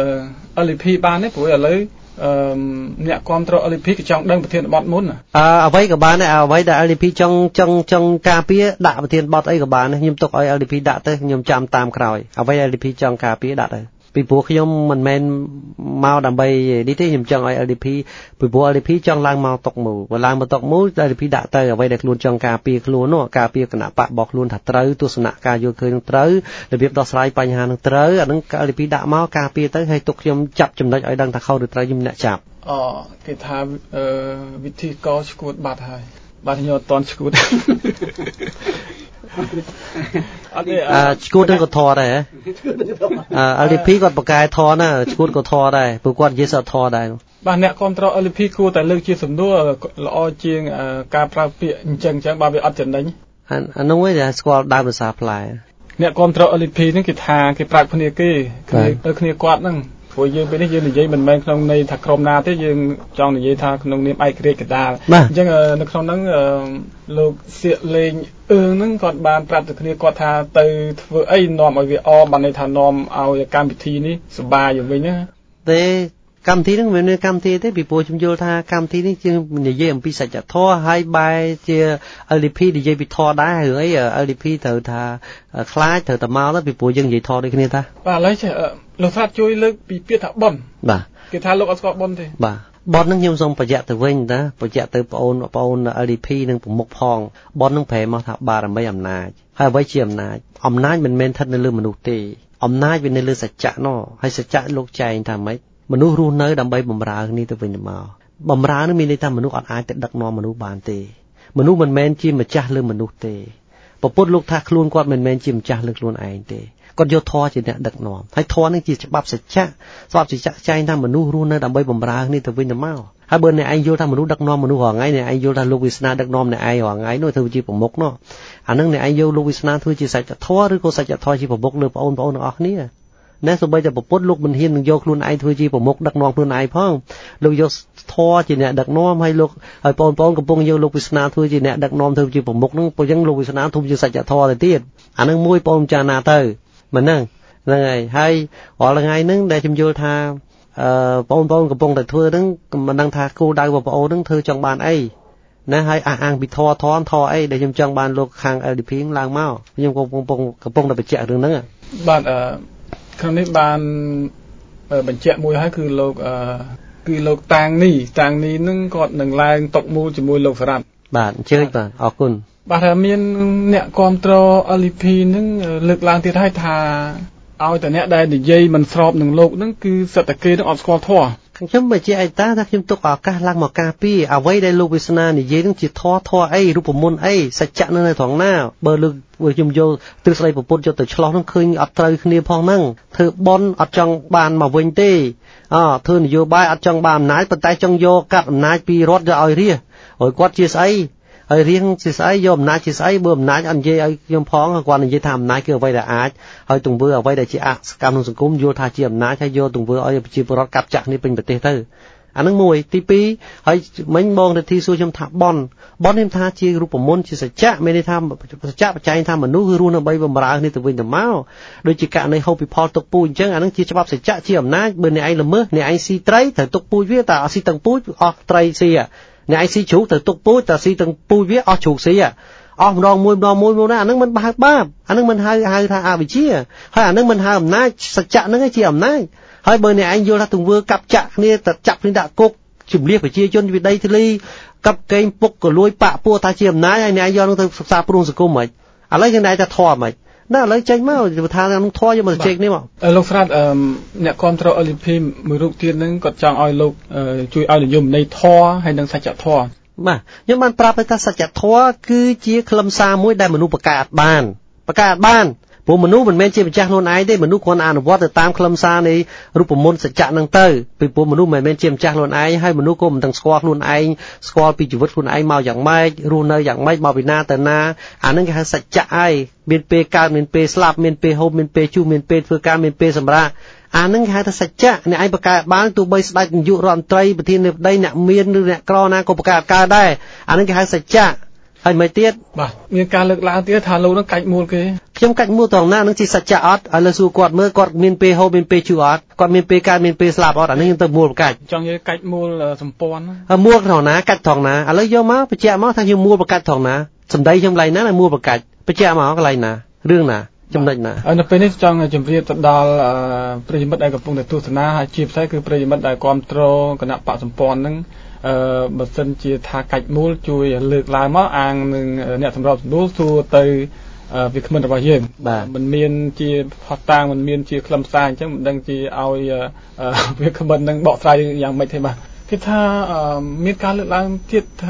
LDP បានទេព្រោះឥឡូវអ្នកគ្រប់គ្រង LDP ក៏ចង់ដឹងប្រធានបទមុនអ្វីក៏បានដែរអ្វីដែល LDP ចង់ការពារដាក់ប្រធានបទអីក៏បានខ្ញុំទុកឲ្យ LDP ដាក់ទៅខ្ញុំចាំតាមក្រោយអ្វី LDP ចង់ការពារដាក់ទៅពីព្រោះខ្ញុំមិនមែនមកដើម្បីនេះទេខ្ញុំចង់ឲ្យ LDP ពីព្រោះ LDP ចង់ឡើងមកតុកមូលបើឡើងមកតុកមូល LDP ដាក់ទៅអ្វីដែលខ្លួនចង់ការពារខ្លួននោះការពារគណៈបករបស់ខ្លួនថាត្រូវទស្សនៈការយល់ឃើញនឹងត្រូវរបៀបដោះស្រាយបញ្ហានឹងត្រូវអានឹង LDP ដាក់មកការពារទៅហើយទុកខ្ញុំចាប់ចំណុចឲ្យដឹងថាខុសឬត្រូវខ្ញុំអ្នកចាប់គេថាវិធីកឈួតបាត់ហើយបាទខ្ញុំអត់តន់ឈួតអត់ទេឈួតនឹងក៏ធរដែរLDP គាត់បកកែធរណាឈួតក៏ធរដែរព្រោះគាត់និយាយសធរដែរបាទអ្នកគ្រប់គ្រង LDP គួរតែលើកជាសំណួរល្អជាងការប្រើពាក្យអញ្ចឹងបើវាអត់ចំណេញអានោះឯងស្គាល់ដើមភាសាផ្លែអ្នកគ្រប់គ្រង LDP ហ្នឹងគេថាគេប្រាប់គ្នាគេគ្នាគាត់ហ្នឹងព្រោះយើងពេលនេះយើងនិយាយមិនមែនក្នុងន័យថាក្រុមណាទេយើងចង់និយាយថាក្នុងនាមឯករាជ្យកណ្ដាលអញ្ចឹងនៅក្នុងហ្នឹងលោកសៀកលេងហ្នឹងគាត់បានប្រាប់ទៅគ្នាគាត់ថាទៅធ្វើអីនាំឲ្យវាបានន័យថានាំឲ្យកម្មវិធីនេះសប្បាយវិញណាទេកម្មវិធីហ្នឹងមិនមែនកម្មវិធីទេពីព្រោះខ្ញុំយល់ថាកម្មវិធីនេះជានិយាយអំពីសច្ចធម៌ហើយបែរជា LDP និយាយពីធម៌ដែររឿងអី LDP ត្រូវថាខ្លាចត្រូវតែមកទៅពីព្រោះយើងនិយាយធម៌ដូចគ្នាតាបាទឥឡូវលោកស្រាត់ជួយលើកពីពាក្យថាប៉ុនបាទគេថាលោកអត់ស្គាល់ប៉ុនទេបាទប៉ុនហ្នឹងខ្ញុំសូមបញ្ជាក់ទៅវិញណាបញ្ជាក់ទៅបងប្អូន LDP និងប្រមុខផងប៉ុនហ្នឹងប្រែមកថាបារមីអំណាចហើយអ្វីជាអំណាចមិនមែនស្ថិតនៅលើមនុស្សទេអំណាចវានៅលើសច្ចៈនោះហើយសច្ចៈលោកចែងថាម៉េចមនុស្សរស់នៅដើម្បីបម្រើគ្នាទៅវិញទៅមកបម្រើនឹងមានន័យថាមនុស្សអត់អាចទៅដឹកនាំមនុស្សបានទេមនុស្សមិនមែនជាម្ចាស់លើមនុស្សទេពពុទ្ធលោកថាខ្លួនគាត់មិនមែនជាម្ចាស់លើខ្លួនឯងទេគាត់យកធម៌ជាអ្នកដឹកនាំហើយធម៌នឹងជាច្បាប់សច្ចៈចែងថាមនុស្សរស់នៅដើម្បីបម្រើគ្នាទៅវិញទៅមកហើយបើអ្នកឯងយល់ថាមនុស្សដឹកនាំមនុស្សរាល់ថ្ងៃអ្នកឯងយល់ថាលោកវាសនាដឹកនាំអ្នកឯងរាល់ថ្ងៃនោះធ្វើជាប្រមុខនោះអានឹងអ្នកឯងយកលោកវាសនាធ្វើជាសច្ចធម៌ឬក៏សច្ចធម៌ជាប្រមុខលើបងប្អូនទាំងអស់គ្នាណែសូម្បីតែប្រពុតលោកមិនហ៊ាននឹងយកខ្លួនឯងធ្វើជាប្រមុខដឹកនាំខ្លួនឯងផងលោកយកធម៌ជាអ្នកដឹកនាំហើយលោកហើយបងប្អូនកំពុងយកលោកវាសនាធ្វើជាអ្នកដឹកនាំធ្វើជាប្រមុខហ្នឹងព្រោះអញ្ចឹងលោកវាសនាធំជាសច្ចធម៌ទៅទៀតអានឹងមួយបងចារណាទៅមិនហ្នឹងហើយរាល់ថ្ងៃហ្នឹងដែលខ្ញុំយល់ថាបងប្អូនកំពុងតែធ្វើហ្នឹងមិនដឹងថាគោលដៅបងប្អូនហ្នឹងធ្វើចង់បានអីណាហើយអះអាងពីធម៌អីដែលខ្ញុំចង់បានលោកខាង LDP ឡើងមកខ្ញុំកំពុងតែបញ្ជាក់រឿងហ្នឹងបាទខាងនេះបានបញ្ជាក់មួយហើយគឺលោកតាងនេះនឹងគាត់នឹងឡើងតុកមូលជាមួយលោកសារ៉ាត់បាទអញ្ជើញបាទអរគុណបាទមានអ្នកគ្រប់គ្រង LDP នឹងលើកឡើងទៀតហើយថាឲ្យតែអ្នកដែលនិយាយមិនស្របនឹងលោកនឹងគឺសិតតែគេនឹងអត់ស្គាល់ធម៌ខ្ញុំបញ្ជាក់ឯតាថាខ្ញុំទុកឱកាសឡើងមកការពារអ្វីដែលលោកវាសនានិយាយនឹងជាធម៌អីរូបមន្តអីសច្ចៈនៅត្រង់ណាបើលើកខ្ញុំយកទ្រឹស្ដីពុទ្ធយកទៅឆ្លោះនឹងឃើញអត់ត្រូវគ្នាផងហ្នឹងធ្វើបន់អត់ចង់បានមកវិញទេធ្វើនយោបាយអត់ចង់បានអំណាចប៉ុន្តែចង់យកកាត់អំណាចពីរដ្ឋយកឲ្យរាជហើយគាត់ជាស្អីហើយរៀងជាស្អីយកអំណាចជាស្អីបើអំណាចអត់និយាយឲ្យខ្ញុំផងគាត់និយាយថាអំណាចគឺអ្វីដែលអាចហើយទង្វើអ្វីដែលជាអសកម្មក្នុងសង្គមយល់ថាជាអំណាចហើយយកទង្វើឲ្យប្រជាពលរដ្ឋកាប់ចាក់គ្នាពេញប្រទេសទៅអានឹងមួយទី2ហើយមិញបងទៅទីសួរខ្ញុំថាបនខ្ញុំថាជារូបមន្តជាសច្ចៈមានន័យថាសច្ចៈបច្ច័យថាមនុស្សគឺរស់ដើម្បីបម្រើនេះទៅវិញទៅមកដូចជាករណីហូបពិផលទុកពូជអញ្ចឹងអានឹងជាច្បាប់សច្ចៈជាអំណាចបើអ្នកឯងល្មើសអ្នកឯងស៊ីត្រីត្រូវទុកពូជវាតែអត់ស៊ីទាំងពូជអស់ត្រីស៊ីអ្នកឯងស៊ីជ្រូកត្រូវទុកពូជតែស៊ីទាំងពូជវាអស់ជ្រូកស៊ីអស់ម្ដងមួយណាអានឹងមិនហៅបាបអានឹងមិនហៅថាអវិជ្ជាហើយអានឹងមិនហៅអំណាចសច្ចៈនឹងជាអំណាចហើយបើអ្នកឯងយល់ថាទង្វើកាប់ចាក់គ្នាទៅចាប់គ្នាដាក់គុកជំនះប្រជាជនវិដីធ្លីកាប់កេងពុកក៏លួយប៉ពួកថាជាអំណាចហើយអ្នកឯងយកនឹងទៅសិក្សាព្រួងសង្គមហ្មងឥឡូវយើងតែធម៌ហ្មងណាឥឡូវចេញមកថានឹងធម៌យកមកជែកនេះមកលោកស្រាតអ្នកគ្រប់គ្រង LDP មួយរូបទៀតហ្នឹងគាត់ចង់ឲ្យលោកជួយឲ្យនិយមន័យធម៌ហើយនិងសច្ចធម៌បាទខ្ញុំបានប្រាប់ថាសច្ចធម៌គឺជាខ្លឹមសារមួយដែលមនុស្សប្រកែកបានព្រោះមនុស្សមិនមែនជាម្ចាស់ខ្លួនឯងទេមនុស្សគ្រាន់អនុវត្តទៅតាមខ្លឹមសារនៃរូបមន្តសច្ចៈហ្នឹងទៅពីព្រោះមនុស្សមិនមែនជាម្ចាស់ខ្លួនឯងហើយមនុស្សក៏មិនទាំងស្គាល់ខ្លួនឯងស្គាល់ពីជីវិតខ្លួនឯងមកយ៉ាងម៉េចរស់នៅយ៉ាងម៉េចមកពីណាទៅណាអាហ្នឹងគេហៅសច្ចៈហើយមានពេលកើតមានពេលស្លាប់មានពេលហូបមានពេលជុះមានពេលធ្វើការមានពេលសម្រាកអានឹងគេហៅថាសច្ចៈអ្នកឯងប្រកែកបានទោះបីស្ដេចនាយករដ្ឋមន្ត្រីប្រធានាធិបតីអ្នកមានឬអ្នកក្រណាក៏ប្រកែកកើតដែរអានឹងគេហៅសច្ចៈហើយមិនទៀតបាទមានការលើកឡើងទៀតថាលោកនឹងកាច់មូលគេខ្ញុំកាច់មូលត្រង់ណានឹងជាសច្ចៈអត់ឲ្យលើសួរគាត់មើលគាត់មានពេលហូបមានពេលជឿអត់គាត់មានពេលកើតមានពេលស្លាប់អត់អានេះខ្ញុំទៅមូលប្រកាច់ចង់និយាយកាច់មូលសម្ព័ន្ធមូលត្រង់ណាកាច់ត្រង់ណាឥឡូវយកមកបញ្ជាក់មកថាខ្ញុំមូលប្រកាច់ត្រង់ណាសម្ដីខ្ញុំកន្លែងណាឲ្យមូលប្រកាច់បញ្ជាក់មកកន្លែងណារឿងណាចំណុចណានៅពេលនេះចង់ជម្រាបទៅដល់ប្រិយមិត្តដែលកំពុងតែទស្សនាហើយជាពិសេសគឺប្រិយមិត្តដែលគ្រប់គ្រងគណៈបកសម្ព័ន្ធហ្នឹងបើសិនជាថាកាច់មូលជួយលើកឡើងមកអាងនឹងអ្នកសម្របសម្រួលសួរទៅវាគ្មិនរបស់យើងមិនមានជាផុសតាងមិនមានជាខ្លឹមសារអញ្ចឹងមិនដឹងជាឲ្យវាគ្មិននឹងបកស្រាយយ៉ាងម៉េចទេបាទគេថាមានការលើកឡើងទៀតថា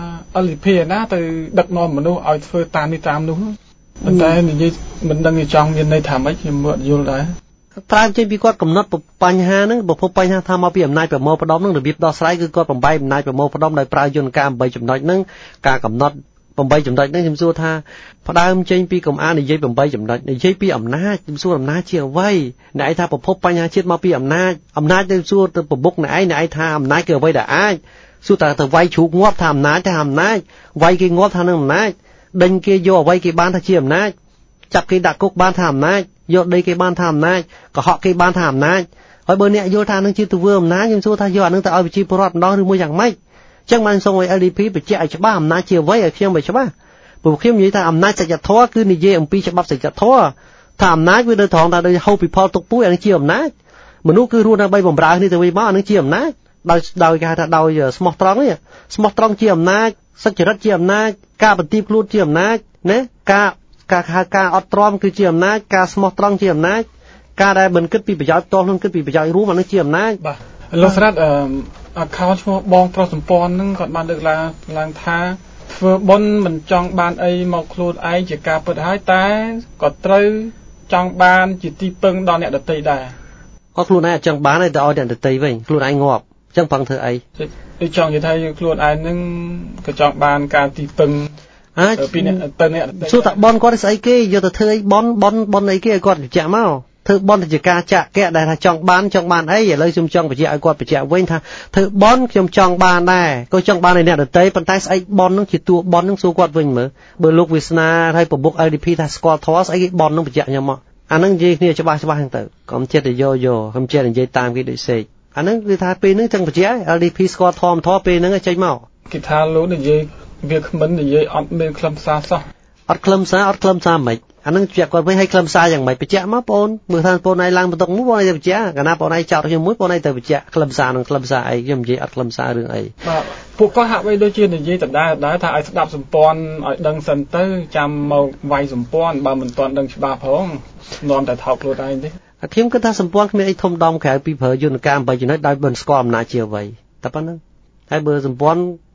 LDP ណាទៅដឹកនាំមនុស្សឲ្យធ្វើតាមនេះតាមនោះប៉ុន្តែនិយាយមិនដឹងចង់មានន័យថាម៉េចខ្ញុំមើលយល់ដែរប្រើចេញពីគាត់កំណត់បញ្ហាហ្នឹងប្រភពបញ្ហាថាមកពីអំណាចប្រមូលផ្ដុំហ្នឹងរបៀបដោះស្រាយគឺគាត់បំបីអំណាចប្រមូលផ្ដុំដោយប្រើយន្តការ8ចំណុចហ្នឹងការកំណត់8ចំណុចហ្នឹងខ្ញុំសួរថាផ្ដើមចេញពីកំអាននិយាយ8ចំណុចនិយាយពីអំណាចខ្ញុំសួរអំណាចជាអ្វីអ្នកឯងថាប្រភពបញ្ហាជាតិមកពីអំណាចទៅសួរទៅប្រមុខអ្នកឯងថាអំណាចគឺអ្វីដែលអាចសួរតែទៅវាយជ្រូកងាប់ថាអំណាចថាអំណាចវាយគេងាប់ថានឹងអំណាចដេញគេយកអ្វីគេបានថាជាអំណាចចាប់គេដាក់គុកបានថាអំណាចយកដីគេបានថាអំណាចកុហកគេបានថាអំណាចហើយបើអ្នកយល់ថានឹងជាទង្វើអំណាចខ្ញុំសួរថាយកអានឹងទៅឲ្យប្រជាពលរដ្ឋម្ដងឬមួយយ៉ាងម៉េចអញ្ចឹងបានសូមឲ្យ LDP បញ្ជាក់ឲ្យច្បាស់អំណាចជាអ្វីឲ្យខ្ញុំឲ្យច្បាស់ព្រោះខ្ញុំនិយាយថាអំណាចសច្ចធម៌គឺនិយាយអំពីច្បាប់សច្ចធម៌ថាអំណាចវានៅត្រង់ថាដោយហូបពីផលទុកពូជអានឹងជាអំណាចមនុស្សគឺរស់ដើម្បីបម្រើគ្នាទៅវិញមកអានឹងជាអំណាចដោយគេហៅថាដោយស្មោះត្រង់នេះស្មោះត្រង់ជាអំណាចសុចរិតជាអំណាចការបន្ទាបខ្លួនជាអំណាចណាការអត់ទ្រាំគឺជាអំណាចការស្មោះត្រង់ជាអំណាចការដែលមិនគិតពីប្រយោជន៍ផ្ទាល់ខ្លួនគិតពីប្រយោជន៍រួមអានោះជាអំណាចបាទលោកស្រាតaccount ឈ្មោះបងប្រុសសម្ព័ន្ធហ្នឹងគាត់បានលើកឡើងថាធ្វើបុណ្យមិនចង់បានអីមកខ្លួនឯងជាការពិតហើយតែក៏ត្រូវចង់បានជាទីពឹងដល់អ្នកដទៃដែរគាត់ខ្លួនឯងអត់ចង់បានទេទៅឲ្យអ្នកដទៃវិញខ្លួនឯងងាប់អញ្ចឹងប្រឹងធ្វើអីដូចចង់និយាយថាខ្លួនឯងហ្នឹងក៏ចង់បានការទីពឹងពីអ្នកទៅអ្នកសួរថាបនគាត់ស្អីគេយកទៅធ្វើអីបនអីគេឲ្យគាត់បញ្ជាក់មកធ្វើបនទៅជាការចាក់កែដែលថាចង់បានអីឥឡូវខ្ញុំចង់បញ្ជាក់ឲ្យគាត់បញ្ជាក់វិញថាធ្វើបនខ្ញុំចង់បានដែរក៏ចង់បានឲ្យអ្នកដទៃប៉ុន្តែស្អីបននឹងជាតួបននឹងសួរគាត់វិញមើលបើលោកវាសនាហើយប្រមុខ LDP ថាស្គាល់ធម៌ស្អីគេបននឹងបញ្ជាក់ខ្ញុំមកអានឹងនិយាយគ្នាច្បាស់ហ្នឹងទៅកុំចិត្តទៅយកខ្ញុំចេះនិយាយតាមគេដូចសេកអានឹងគឺថាពេលហ្នឹងចឹងបញ្ជាក់ LDP ស្គាល់ធម៌ពេលហ្នឹងចេញមកគេថាលោកនិយាយវាគ្មិននិយាយអត់មានខ្លឹមសារសោះអត់ខ្លឹមសារមិនអានឹងជាគាត់វិញឲ្យខ្លឹមសារយ៉ាងម៉េចបញ្ជាក់មកបងមើលថាបងឯងឡើងបន្ទុកមួយបងឯងទៅបញ្ជាក់កាលណាបងឯងចោតខ្ញុំមួយបងឯងទៅបញ្ជាក់ខ្លឹមសារនឹងខ្លឹមសារអីខ្ញុំនិយាយអត់ខ្លឹមសាររឿងអីបាទពួកគាត់ហាក់បីដូចជានិយាយដដែលថាឲ្យស្ដាប់សម្ព័ន្ធឲ្យដឹងសិនទៅចាំមកវាយសម្ព័ន្ធបើមិនទាន់ដឹងច្បាស់ផងនាំតែថោកខ្លួនឯងទេខ្ញុំគិតថាសម្ព័ន្ធគ្មានអីធំដុំក្រៅពីប្រើយន្តការ8ចំណុចដោយមិនស្គាល់អំណាចជាអ្វីតែប៉ុណ្្នឹងហើយបើសម្ព័ន្ធ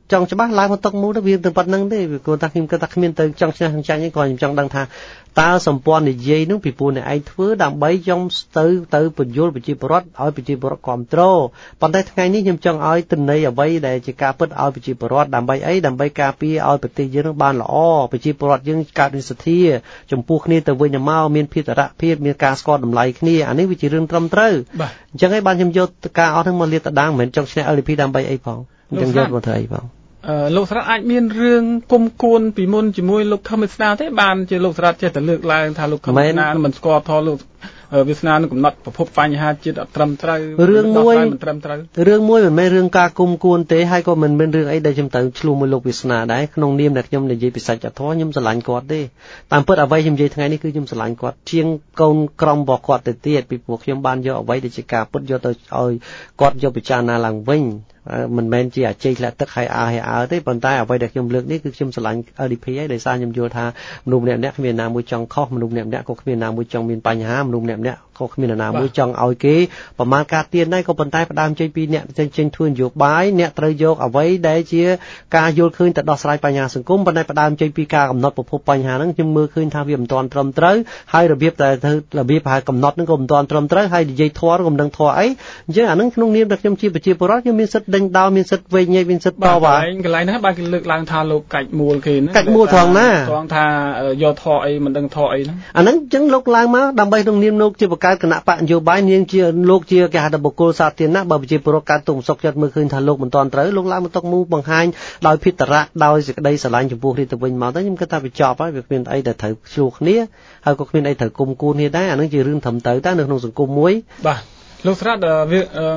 ចង់ច្បាស់ឡើងមកຕົកមូទៅវាទៅប៉ុណ្្នឹងទេព្រោះថាខ្ញុំគិតថាគ្មានទៅចង់ឈ្នះចង់ចាញ់ឯងគ្រាន់ខ្ញុំចង់ដឹងថាតើសម្ព័ន្ធនិយាយនោះពីព្រោះអ្នកឯងធ្វើដើម្បីខ្ញុំទៅបញ្យល់ប្រជាពលរដ្ឋឲ្យប្រជាពលរដ្ឋគ្រប់គ្រងប៉ុន្តែថ្ងៃនេះខ្ញុំចង់ឲ្យទិន្នន័យអ្វីដែលជាការពិតឲ្យប្រជាពលរដ្ឋដើម្បីអីដើម្បីការពារឲ្យប្រទេសយើងបានល្អប្រជាពលរដ្ឋយើងកើតមានសទ្ធាចំពោះគ្នាទៅវិញទៅមកមានភាពតរៈភាពមានការស្គាល់តម្លៃគ្នាអានេះវាជារឿងត្រឹមត្រូវអញ្ចឹងឯងបានខ្ញុំយកការអស់ហ្នឹងមកលាតត្រដាងមិនមែនចង់ឈ្នះ LDP ដើម្បីអីផងអញ្ចឹងយកមកធ្វើអីផងលោកស្រាតអាចមានរឿងគុំគួនពីមុនជាមួយលោកខឹមវាសនាទេបានជាលោកស្រាតចេះតែលើកឡើងថាលោកខឹមវាសនាមិនស្គាល់ថតលោកវាសនានឹងកំណត់ប្រភពបញ្ហាជាតិអត់ត្រឹមត្រូវរឿងមួយមិនត្រឹមត្រូវរឿងមួយមិនមែនរឿងការគុំគួនទេហើយក៏មិនមែនរឿងអីដែលខ្ញុំទៅឆ្លោះមួយលោកវាសនាដែរក្នុងនាមដែលខ្ញុំនិយាយពីសច្ចធម៌ខ្ញុំស្រឡាញ់គាត់ទេតាមពិតអ្វីខ្ញុំនិយាយថ្ងៃនេះគឺខ្ញុំស្រឡាញ់គាត់ជាងកូនក្រុមរបស់គាត់ទៅទៀតពីព្រោះខ្ញុំបានយកអ្វីដែលជាការពិតយកទៅឲ្យគាត់យកពិចារណាឡើងវិញមិនមែនជាអាចេកធ្លាក់ទឹកហើយអើទេប៉ុន្តែអ្វីដែលខ្ញុំលើកនេះគឺខ្ញុំស្រឡាញ់ LDP ហើយដោយសារខ្ញុំយល់ថាមនុស្សម្នាក់ៗគ្មានណាមួយចង់ខុសមនុស្សម្នាក់ៗក៏គ្មានណាមួយចង់មានបញ្ហាមនុស្សម្នាក់ៗក៏គ្មានណាមួយចង់ឲ្យគេប្រមាណការទៀនដែរក៏ប៉ុន្តែផ្ដើមចេញពីអ្នកចេញធ្វើនយោបាយអ្នកត្រូវយកអ្វីដែលជាការយល់ឃើញទៅដោះស្រាយបញ្ហាសង្គមប៉ុន្តែផ្ដើមចេញពីការកំណត់ប្រភពបញ្ហាហ្នឹងខ្ញុំមើលឃើញថាវាមិនទាន់ត្រឹមត្រូវហើយរបៀបតែរបៀបហើយកំណត់ហ្នឹងក៏មិនទាន់ត្រឹមត្រូវហើយនិយាយធម៌ក៏មិនដឹងធម៌អីអញ្ចឹងអាហ្នឹងក្នុងនាមដែលខ្ញុំជាប្រជាពលរដ្ឋខ្ញុំមានសិទ្ធិដេញដោលមានសិទ្ធិវែងញែកមានសិទ្ធិតវ៉ាកន្លែងហ្នឹងបានគេលើកឡើងថាលោកកាច់មួលគេហ្នឹងកាច់មួលត្រង់ណាត្រង់ថាយកធម៌អីមិនដឹងធម៌អីហ្នឹងអាហ្នឹងអញ្ចឹងលោកឡើងមកដើម្បីក្នុងនាមលោកជាបង្កើតគណៈបកនយោបាយនាងជាលោកជាគេហៅថាបុគ្គលសាធារណៈបើប្រជាពលរដ្ឋកើតទុកសុខចិត្តមើលឃើញថាលោកមិនទាន់ត្រូវលោកឡើងមកຕົកមូបង្ហាញដោយភិតរៈដោយសេចក្តីស្រឡាញ់ចំពោះគ្នាទៅវិញមកទៅខ្ញុំគិតថាវាចប់ហើយវាគ្មានអីដែលត្រូវឆ្លោះគ្នាហើយក៏គ្មានអីត្រូវគុំគួនគ្នាដែរអាហ្នឹងជារឿងត្រឹមត្រូវតែនៅក្នុងសង្គមមួយបាទលោកស្រាតវា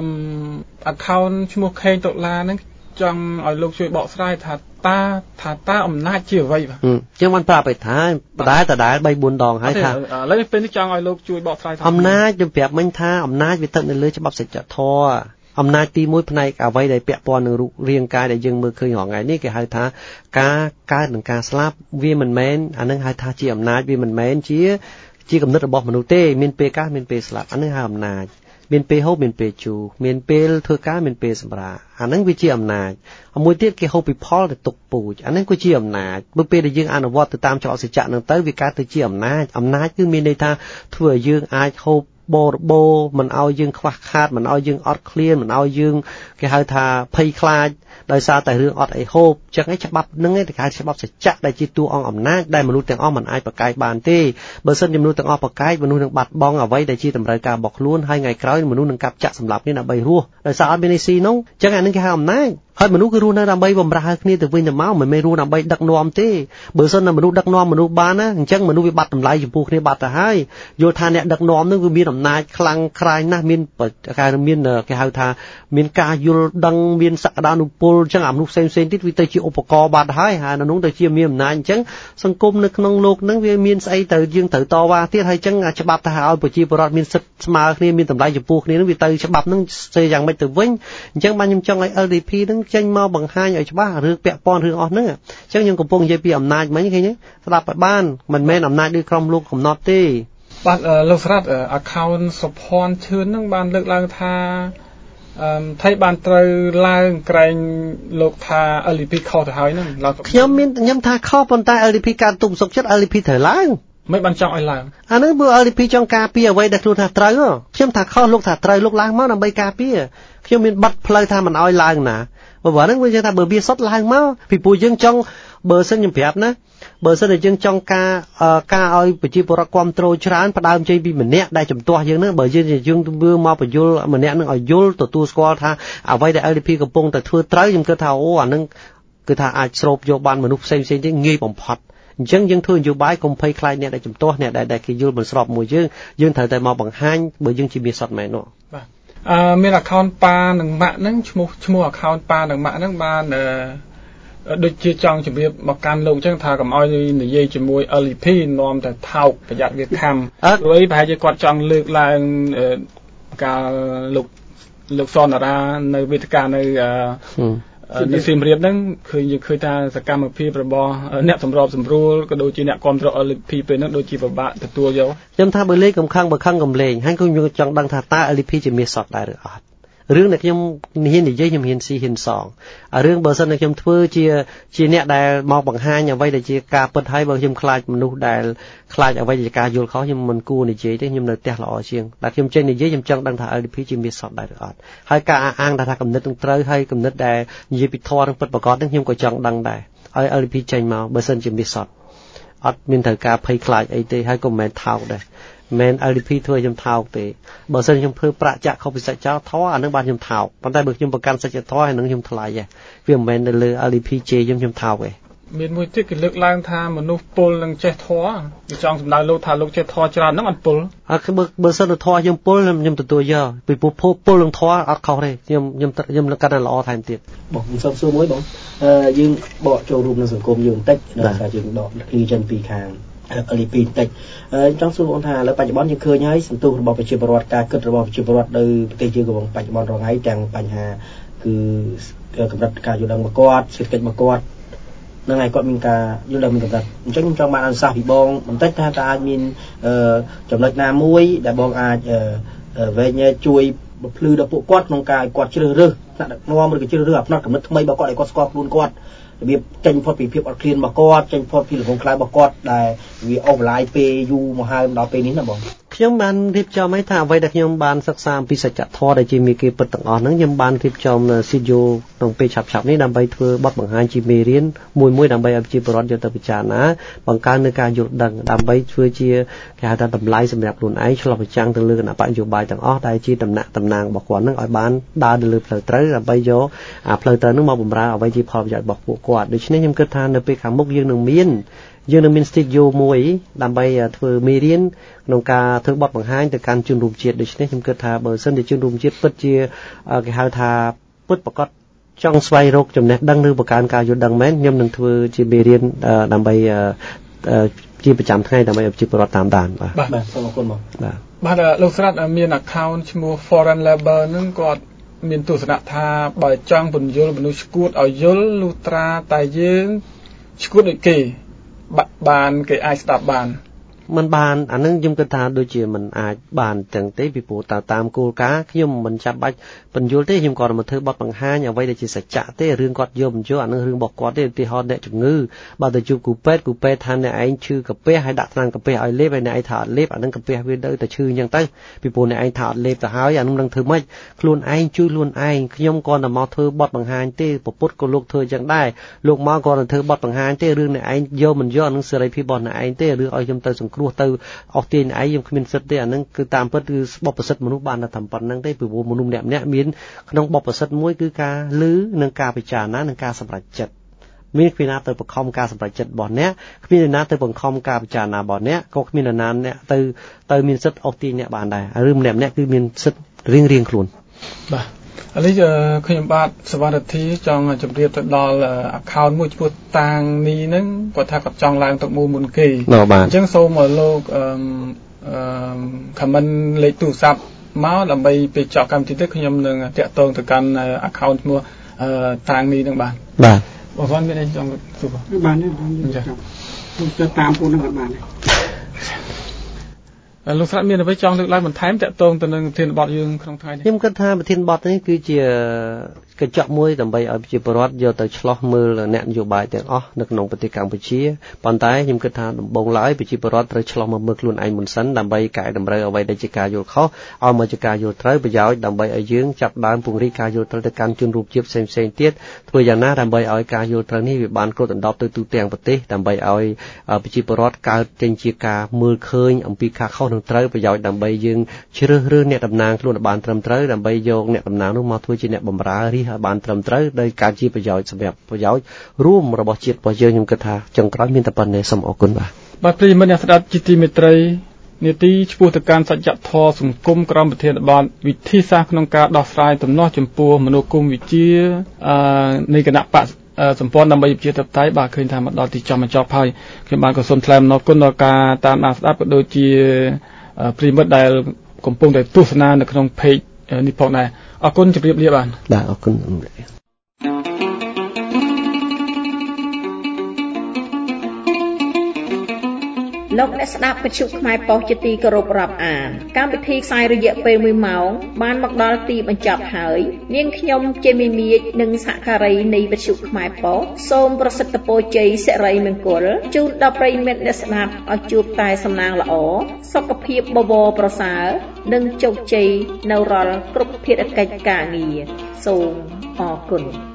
account ឈ្មោះខេងដុល្លារហ្នឹងចង់ឲ្យលោកជួយបកស្រាយថាតើអំណាចជាអ្វីបាទជាងបានប្រាប់ឲ្យថាបដែលដដែល3 4ដងហើយថាឥឡូវនេះពេលនេះចង់ឲ្យលោកជួយបកស្រាយថាអំណាចខ្ញុំប្រាប់មិញថាអំណាចវាស្ថិតនៅលើច្បាប់សច្ចធម៌អំណាចទី1ផ្នែកអ្វីដែលពាក់ព័ន្ធនឹងរូបរាងកាយដែលយើងមើលឃើញរាល់ថ្ងៃនេះគេហៅថាការកើតនិងការស្លាប់វាមិនមែនអានឹងហៅថាជាអំណាចវាមិនមែនជាគំនិតរបស់មនុស្សទេមានពេលកើតមានពេលស្លាប់អានឹងហៅអំណាចមានពេលហូបមានពេលជូរមានពេលធ្វើការមានពេលសម្រាកអាហ្នឹងវាជាអំណាចមួយទៀតគេហូបពីផលទៅទុកពូជអាហ្នឹងគឺជាអំណាចបើពេលដែលយើងអនុវត្តទៅតាមច្បាប់សច្ចៈហ្នឹងទៅវាកើតទៅជាអំណាចគឺមានន័យថាធ្វើឲ្យយើងអាចហូបបរបោមិនឲ្យយើងខ្វះខាតមិនឲ្យយើងអត់ឃ្លានមិនឲ្យយើងគេហៅថាភ័យខ្លាចដោយសារតែរឿងអត់អីហូបចឹងឯងច្បាប់ហ្នឹងឯងគេហៅច្បាប់សច្ចៈដែលជាតួអង្គអំណាចដែលមនុស្សទាំងអស់មិនអាចប្រកែកបានទេបើសិនជាមនុស្សទាំងអស់ប្រកែកមនុស្សនឹងបាត់បង់អ្វីដែលជាតម្រូវការរបស់ខ្លួនហើយថ្ងៃក្រោយមនុស្សនឹងកាប់ចាក់សម្លាប់គ្នាដើម្បីរស់ដោយសារអត់មានអីស៊ីនោះចឹងអាហ្នឹងគេហៅអំណាចហើយមនុស្សគឺរស់នៅដើម្បីបម្រើគ្នាទៅវិញទៅមកមិនមែនរស់ដើម្បីដឹកនាំទេបើសិនតែមនុស្សដឹកនាំមនុស្សបានណាអញ្ចឹងមនុស្សវាបាត់តម្លៃចំពោះគ្នាបាត់ទៅហើយយល់ថាអ្នកដឹកនាំនឹងវាមានអំណាចខ្លាំងក្រាញណាស់មានគេហៅថាមានការយល់ដឹងមានសក្តានុពលអញ្ចឹងអាមនុស្សផ្សេងទៀតវាទៅជាឧបករណ៍បាត់ហើយនៅនោះទៅជាមានអំណាចអញ្ចឹងសង្គមនៅក្នុងโลกហ្នឹងវាមានស្អីទៅយើងត្រូវតវ៉ាទៀតហើយអញ្ចឹងច្បាប់ថាឲ្យប្រជាពលរដ្ឋមានសិទ្ធិស្មើគ្នាមានតម្លៃចំពោះគ្នានឹងវាទៅច្បាប់ហ្នឹងស្ទើរយ៉ាងម៉េចទៅវិញអញ្ចឹងបានខ្ញុំចង់ឲ្យ LDP ហ្នឹងចេញមកបង្ហាញឲ្យច្បាស់រឿងពាក់ព័ន្ធរឿងអស់ហ្នឹងអញ្ចឹងខ្ញុំកំពុងនិយាយពីអំណាចមិញឃើញទេស្ដាប់ឲ្យបានមិនមែនអំណាចដូចក្រុមលោកកំណត់ទេបាទលោកស្រាត account សុភ័ណ្ឌឈឿនហ្នឹងបានលើកឡើងថាថៃបានត្រូវឡើងក្រែងលោកថា LDP ខុសទៅហើយហ្នឹងខ្ញុំថាខុសប៉ុន្តែ LDP ការទុកសុខចិត្ត LDP ត្រូវឡើងមិនបានចង់ឲ្យឡើងអាហ្នឹងព្រោះ LDP ចង់ការពារអ្វីដែលខ្លួនថាត្រូវខ្ញុំថាខុសលោកថាត្រូវលោកឡើងមកដើម្បីការពារខ្ញុំមានប័ណ្ណផ្លូវថាមិនឲ្យឡើងណាបើហ្នឹងវាថាបើវាសុទ្ធឡើងមកពីព្រោះយើងចង់បើសិនខ្ញុំប្រាប់ណាបើសិនតែយើងចង់ការឲ្យប្រជាពលរដ្ឋគ្រប់គ្រងច្រើនផ្ដើមចេញពីម្នាក់ដែលជំទាស់យើងហ្នឹងបើយើងធ្វើមកបញ្យលម្នាក់ហ្នឹងឲ្យយល់ទទួលស្គាល់ថាអ្វីដែល LDP កំពុងតែធ្វើត្រូវខ្ញុំគិតថាអាហ្នឹងគឺថាអាចស្រូបយកបានមនុស្សផ្សេងទៀតងាយបំផុតអញ្ចឹងយើងធ្វើនយោបាយកុំភ័យខ្លាចអ្នកដែលជំទាស់អ្នកដែលគេយល់មិនស្របមួយយើងត្រូវតែមកបង្ហាញបើយើងជាមានសត្វមែននោះបាទមាន account ប៉ានិងម៉ាក់ហ្នឹងឈ្មោះ account ប៉ានិងម៉ាក់ហ្នឹងបានដូចជាចង់ជម្រាបមកកាន់លោកអញ្ចឹងថាកុំឲ្យនិយាយជាមួយ LDP នាំតែថោកប្រយ័ត្នវាខំព្រោះប្រហែលជាគាត់ចង់លើកឡើងការលោកសនរានៅវេទិកានៅសៀមរាបហ្នឹងឃើញថាសកម្មភាពរបស់អ្នកសម្របសម្រួលក៏ដូចជាអ្នកគ្រប់គ្រង LDP ពេលហ្នឹងដូចជាពិបាកទទួលយកខ្ញុំថាបើលេខកំខឹងបើខឹងកំលេងហើយខ្ញុំចង់ដឹងថាតើ LDP ជាមាសសតដែរឬអត់រឿងដែលខ្ញុំហ៊ាននិយាយខ្ញុំហ៊ានស៊ីហ៊ានសងរឿងបើសិនតែខ្ញុំធ្វើជាអ្នកដែលមកបង្ហាញអ្វីដែលជាការពិតហើយបើខ្ញុំខ្លាចមនុស្សដែលខ្លាចអ្វីជាការយល់ខុសខ្ញុំមិនគួរនិយាយទេខ្ញុំនៅផ្ទះល្អជាងតែខ្ញុំចេះនិយាយខ្ញុំចង់ដឹងថា LDP ជាមានសតដែរឬអត់ហើយការអះអាងថាគំនិតនឹងត្រូវហើយគំនិតដែលនិយាយពីធម៌នឹងពិតប្រាកដនឹងខ្ញុំក៏ចង់ដឹងដែរឲ្យ LDP ចេញមកបើសិនជាមានសតអត់មានត្រូវការភ័យខ្លាចអីទេហើយក៏មិនមែនថោកដែរមិន LDP ធ្វើខ្ញុំថោកទេបើសិនខ្ញុំធ្វើប្រាក់ចាក់ខុសពីសច្ចធម៌អានឹងបានខ្ញុំថោកប៉ុន្តែបើខ្ញុំប្រកាន់សច្ចធម៌ហើយនឹងខ្ញុំថ្លៃដែរវាមិនមែនទៅលើ LDP ជេរខ្ញុំថោកទេមានមួយទៀតគេលើកឡើងថាមនុស្សពលនឹងចេះធម៌គេចង់សម្ដៅលោកថាលោកចេះធម៌ច្រើនហ្នឹងអត់ពលបើសិនទៅធម៌ខ្ញុំពលខ្ញុំទទួលយកពីពលនឹងធម៌អត់ខុសទេខ្ញុំនៅកាន់តែល្អថែមទៀតបងខ្ញុំសូមសួរមួយបងយើងបកចូលរួមនៅសង្គមយើងបន្តិចដល់ថាយើងដកឃ្លីចេញពីខាងLDP បន្តិចចង់សួរបងថាឥឡូវបច្ចុប្បន្នយើងឃើញហើយសន្ទុះរបស់ប្រជាពលរដ្ឋការគិតរបស់ប្រជាពលរដ្ឋនៅប្រទេសយើងកំពុងបច្ចុប្បន្នរងថ្ងៃទាំងបញ្ហាគឺកម្រិតការយល់ដឹងរបស់គាត់សេដ្ឋកិច្ចរបស់គាត់នឹងឲ្យគាត់មានការយល់ដឹងមានកម្រិតអញ្ចឹងខ្ញុំចង់បានអនុសាសន៍ពីបងបន្តិចថាតើអាចមានចំណុចណាមួយដែលបងអាចវែងជួយបំភ្លឺដល់ពួកគាត់ក្នុងការឲ្យគាត់ជ្រើសរើសថ្នាក់ដឹកនាំឬក៏ជ្រើសរើសអាផ្នែកកំណត់ថ្មីរបស់គាត់ឲ្យគាត់ស្គាល់ខ្លួនគាត់របៀបចេញផុតពីភាពអត់ឃ្លានរបស់គាត់ចេញផុតពីលំងខ្លៅរបស់គាត់ដែលវាអូសបន្លាយពេលយូរមកហើយដល់ពេលនេះណាបងខ្ញុំបានរៀបចំឲ្យថាអ្វីដែលខ្ញុំបានសិក្សាអំពីសច្ចធម៌ដែលជាមេគាពិតទាំងអស់ហ្នឹងខ្ញុំបានរៀបចំស៊ីឌីយោក្នុងពេលឆាប់ៗនេះដើម្បីធ្វើបទបង្ហាញជាមេរៀនមួយដើម្បីឲ្យប្រជាពលរដ្ឋយកទៅពិចារណាបង្កើននូវការយល់ដឹងដើម្បីធ្វើជាគេហៅថាតម្លៃសម្រាប់ខ្លួនឯងឆ្លុះបញ្ចាំងទៅលើគណៈបកនយោបាយទាំងអស់ដែលជាតំណាងរបស់គាត់ហ្នឹងឲ្យបានដើរទៅលើផ្លូវត្រូវដើម្បីយកអាផ្លូវត្រូវហ្នឹងមកបម្រើអ្វីជាផលប្រយោជន៍របស់ពួកគាត់ដូច្នេះខ្ញុំគិតថានៅពេលខាងមុខយើងនឹងមានស្ទីឌីយោមួយដើម្បីធ្វើមេរៀនក្នុងការធ្វើបទបង្ហាញទៅកាន់ជនរួមជាតិដូច្នេះខ្ញុំគិតថាបើសិនជាជនរួមជាតិពិតជាគេហៅថាពិតប្រាកដចង់ស្វែងរកចំណេះដឹងឬបង្កើនការយល់ដឹងមែនខ្ញុំនឹងធ្វើជាមេរៀនដើម្បីជាប្រចាំថ្ងៃដើម្បីឲ្យប្រជាពលរដ្ឋតាមដានបាទសូមអរគុណបងបាទលោកស្រាត់មាន account ឈ្មោះ Foreign Labor នឹងគាត់មានទស្សនៈថាបើចង់ពន្យល់មនុស្សឈួតឲ្យយល់លុះត្រាតែយើងឈួតដូចគេបានគេអាចស្ដាប់បានមិនបានអានឹងខ្ញុំគិតថាដូចជាមិនអាចបានចឹងទេពីព្រោះតាមគោលការណ៍ខ្ញុំមិនចាំបាច់បញ្យល់ទេខ្ញុំគាត់មកធ្វើបទបង្ហាញអ្វីដែលជាសច្ចៈទេរឿងគាត់យកមិនយកអានឹងរឿងរបស់គាត់ទេឧទាហរណ៍អ្នកជំងឺបើទៅជួបគ្រូពេទ្យថាអ្នកឯងឈឺកាពះហើយដាក់ថ្នាំកាពះឲ្យលេបហើយអ្នកឯងថាអត់លេបអានឹងកាពះវាទៅតែឈឺអញ្ចឹងទៅពីព្រោះអ្នកឯងថាអត់លេបទៅហើយអានឹងនឹងធ្វើម៉េចខ្លួនឯងជួយខ្លួនឯងខ្ញុំគាត់តែមកធ្វើបទបង្ហាញទេពុទ្ធក៏លោកធ្វើអញ្ចឹងដែរលោកមកគាត់ទៅធ្វើបទបង្ហាញទេរឿងអ្នកឯងយកមិនយកអានឹងសេរីភាពរបស់អ្នកឯងទេរឿងឲ្យខ្ញុំទៅសង្គ្រោះទៅអស់ទាញឯងខ្ញុំគ្មានសិទ្ធិទេអានឹងគឺតាមពិតគឺបបប្រសិទ្ធមនុស្សបានតែតាមប៉ុណ្្នឹងទេពីព្រោះមនុស្សម្នាក់មានក្នុងបបប្រសិទ្ធមួយគឺការលឺនិងការពិចារណានិងការសម្រេចចិត្តមានគ្មានណាទៅបង្ខំការសម្រេចចិត្តរបស់អ្នកគ្មានណាទៅបង្ខំការពិចារណារបស់អ្នកក៏គ្មានណាអ្នកទៅមានសិទ្ធិអស់ទាញអ្នកបានដែរឬម្នាក់គឺមានសិទ្ធិរៀងខ្លួនបាទឥឡូវខ្ញុំបាទសវណ្ណធី ចង់ជម្រាបទៅដល់ account មួយឈ្មោះតាងនីហ្នឹងគាត់ថាគាត់ចង់ឡើងទឹកមុនគេអញ្ចឹងសូមលោក comment លេខទូរស័ព្ទមកដើម្បីពេលចប់កម្មវិធីទៅខ្ញុំនឹងតាក់ទងទៅកាន់ account ឈ្មោះតាងនីហ្នឹងបាទបងស្វានមានអីចង់សួរបានទេខ្ញុំទៅតាមពូនឹងអត់បានទេលោកស្រាត់មានអ្វីចង់លើកឡើងបន្ថែមតាក់ទងទៅនឹងប្រធានបទយើងក្នុងថ្ងៃនេះខ្ញុំគិតថាប្រធានបទនេះគឺជាកញ្ចក់មួយដើម្បីឲ្យប្រជាពលរដ្ឋយកទៅឆ្លោះមើលអ្នកនយោបាយទាំងអស់នៅក្នុងប្រទេសកម្ពុជាប៉ុន្តែខ្ញុំគិតថាដំបូងឡើយប្រជាពលរដ្ឋត្រូវឆ្លោះមើលខ្លួនឯងមុនសិនដើម្បីកែតម្រូវអ្វីដែលជាការយល់ខុសឲ្យមកជាការយល់ត្រូវប្រយោជន៍ដើម្បីឲ្យយើងចាប់ដើមពង្រីកការយល់ត្រូវទៅកាន់ជនរួមជាតិផ្សេងៗទៀតធ្វើយ៉ាងណាដើម្បីឲ្យការយល់ត្រូវនេះវាបានគ្របដណ្ដប់ទៅទូទាំងប្រទេសដើម្បីឲ្យប្រជាពលរដ្ឋកើតចេញជាការមើលឃើញអំពីការខុសនឹងត្រូវប្រយោជន៍ដើម្បីយើងជ្រើសរើសអ្នកតំណាងខ្លួនឲ្យបានត្រឹមត្រូវដើម្បីយកអ្នកតំណាងនោះមកធ្វើជាអ្នកបម្រើរាជឲ្យបានត្រឹមត្រូវដោយការជាប្រយោជន៍សម្រាប់ប្រយោជន៍រួមរបស់ជាតិរបស់យើងខ្ញុំគិតថាចុងក្រោយមានតែប៉ុណ្ណេះសូមអរគុណបាទប្រិយមិត្តអ្នកស្ដាប់ជាទីមេត្រីនាទីឆ្ពោះទៅកាន់សច្ចធម៌សង្គមក្រមប្រធានបទវិធីសាស្ត្រក្នុងការដោះស្រាយទំនាស់ចំពោះមនោគមវិជ្ជានៃគណៈបកសម្ព័ន្ធដើម្បីប្រជាធិបតេយ្យបាទឃើញថាមកដល់ទីចំបញ្ចប់ហើយខ្ញុំបានក៏សូមថ្លែងអំណរគុណដល់ការតាមដានស្ដាប់ក៏ដូចជាប្រិយមិត្តដែលកំពុងតែទស្សនានៅក្នុង page នេះផងដែរអរគុណជម្រាបលាបាទអរគុណលោកអ្នកស្ដាប់វិទ្យុខ្មែរប៉ុស្តិ៍ជាទីគោរពរាប់អានកម្មវិធីផ្សាយរយៈពេល1ម៉ោងបានមកដល់ទីបញ្ចប់ហើយនាងខ្ញុំជាមីមៀចនិងសហការីនៃវិទ្យុខ្មែរប៉ុស្តិ៍សូមប្រសិទ្ធពរជ័យសិរីមង្គលជូនដល់ប្រិយមិត្តអ្នកស្ដាប់ឲ្យជួបតែសំណាងល្អសុខភាពបវរប្រសើរនិងជោគជ័យនៅរាល់គ្រប់ភារកិច្ចការងារសូមអរគុណ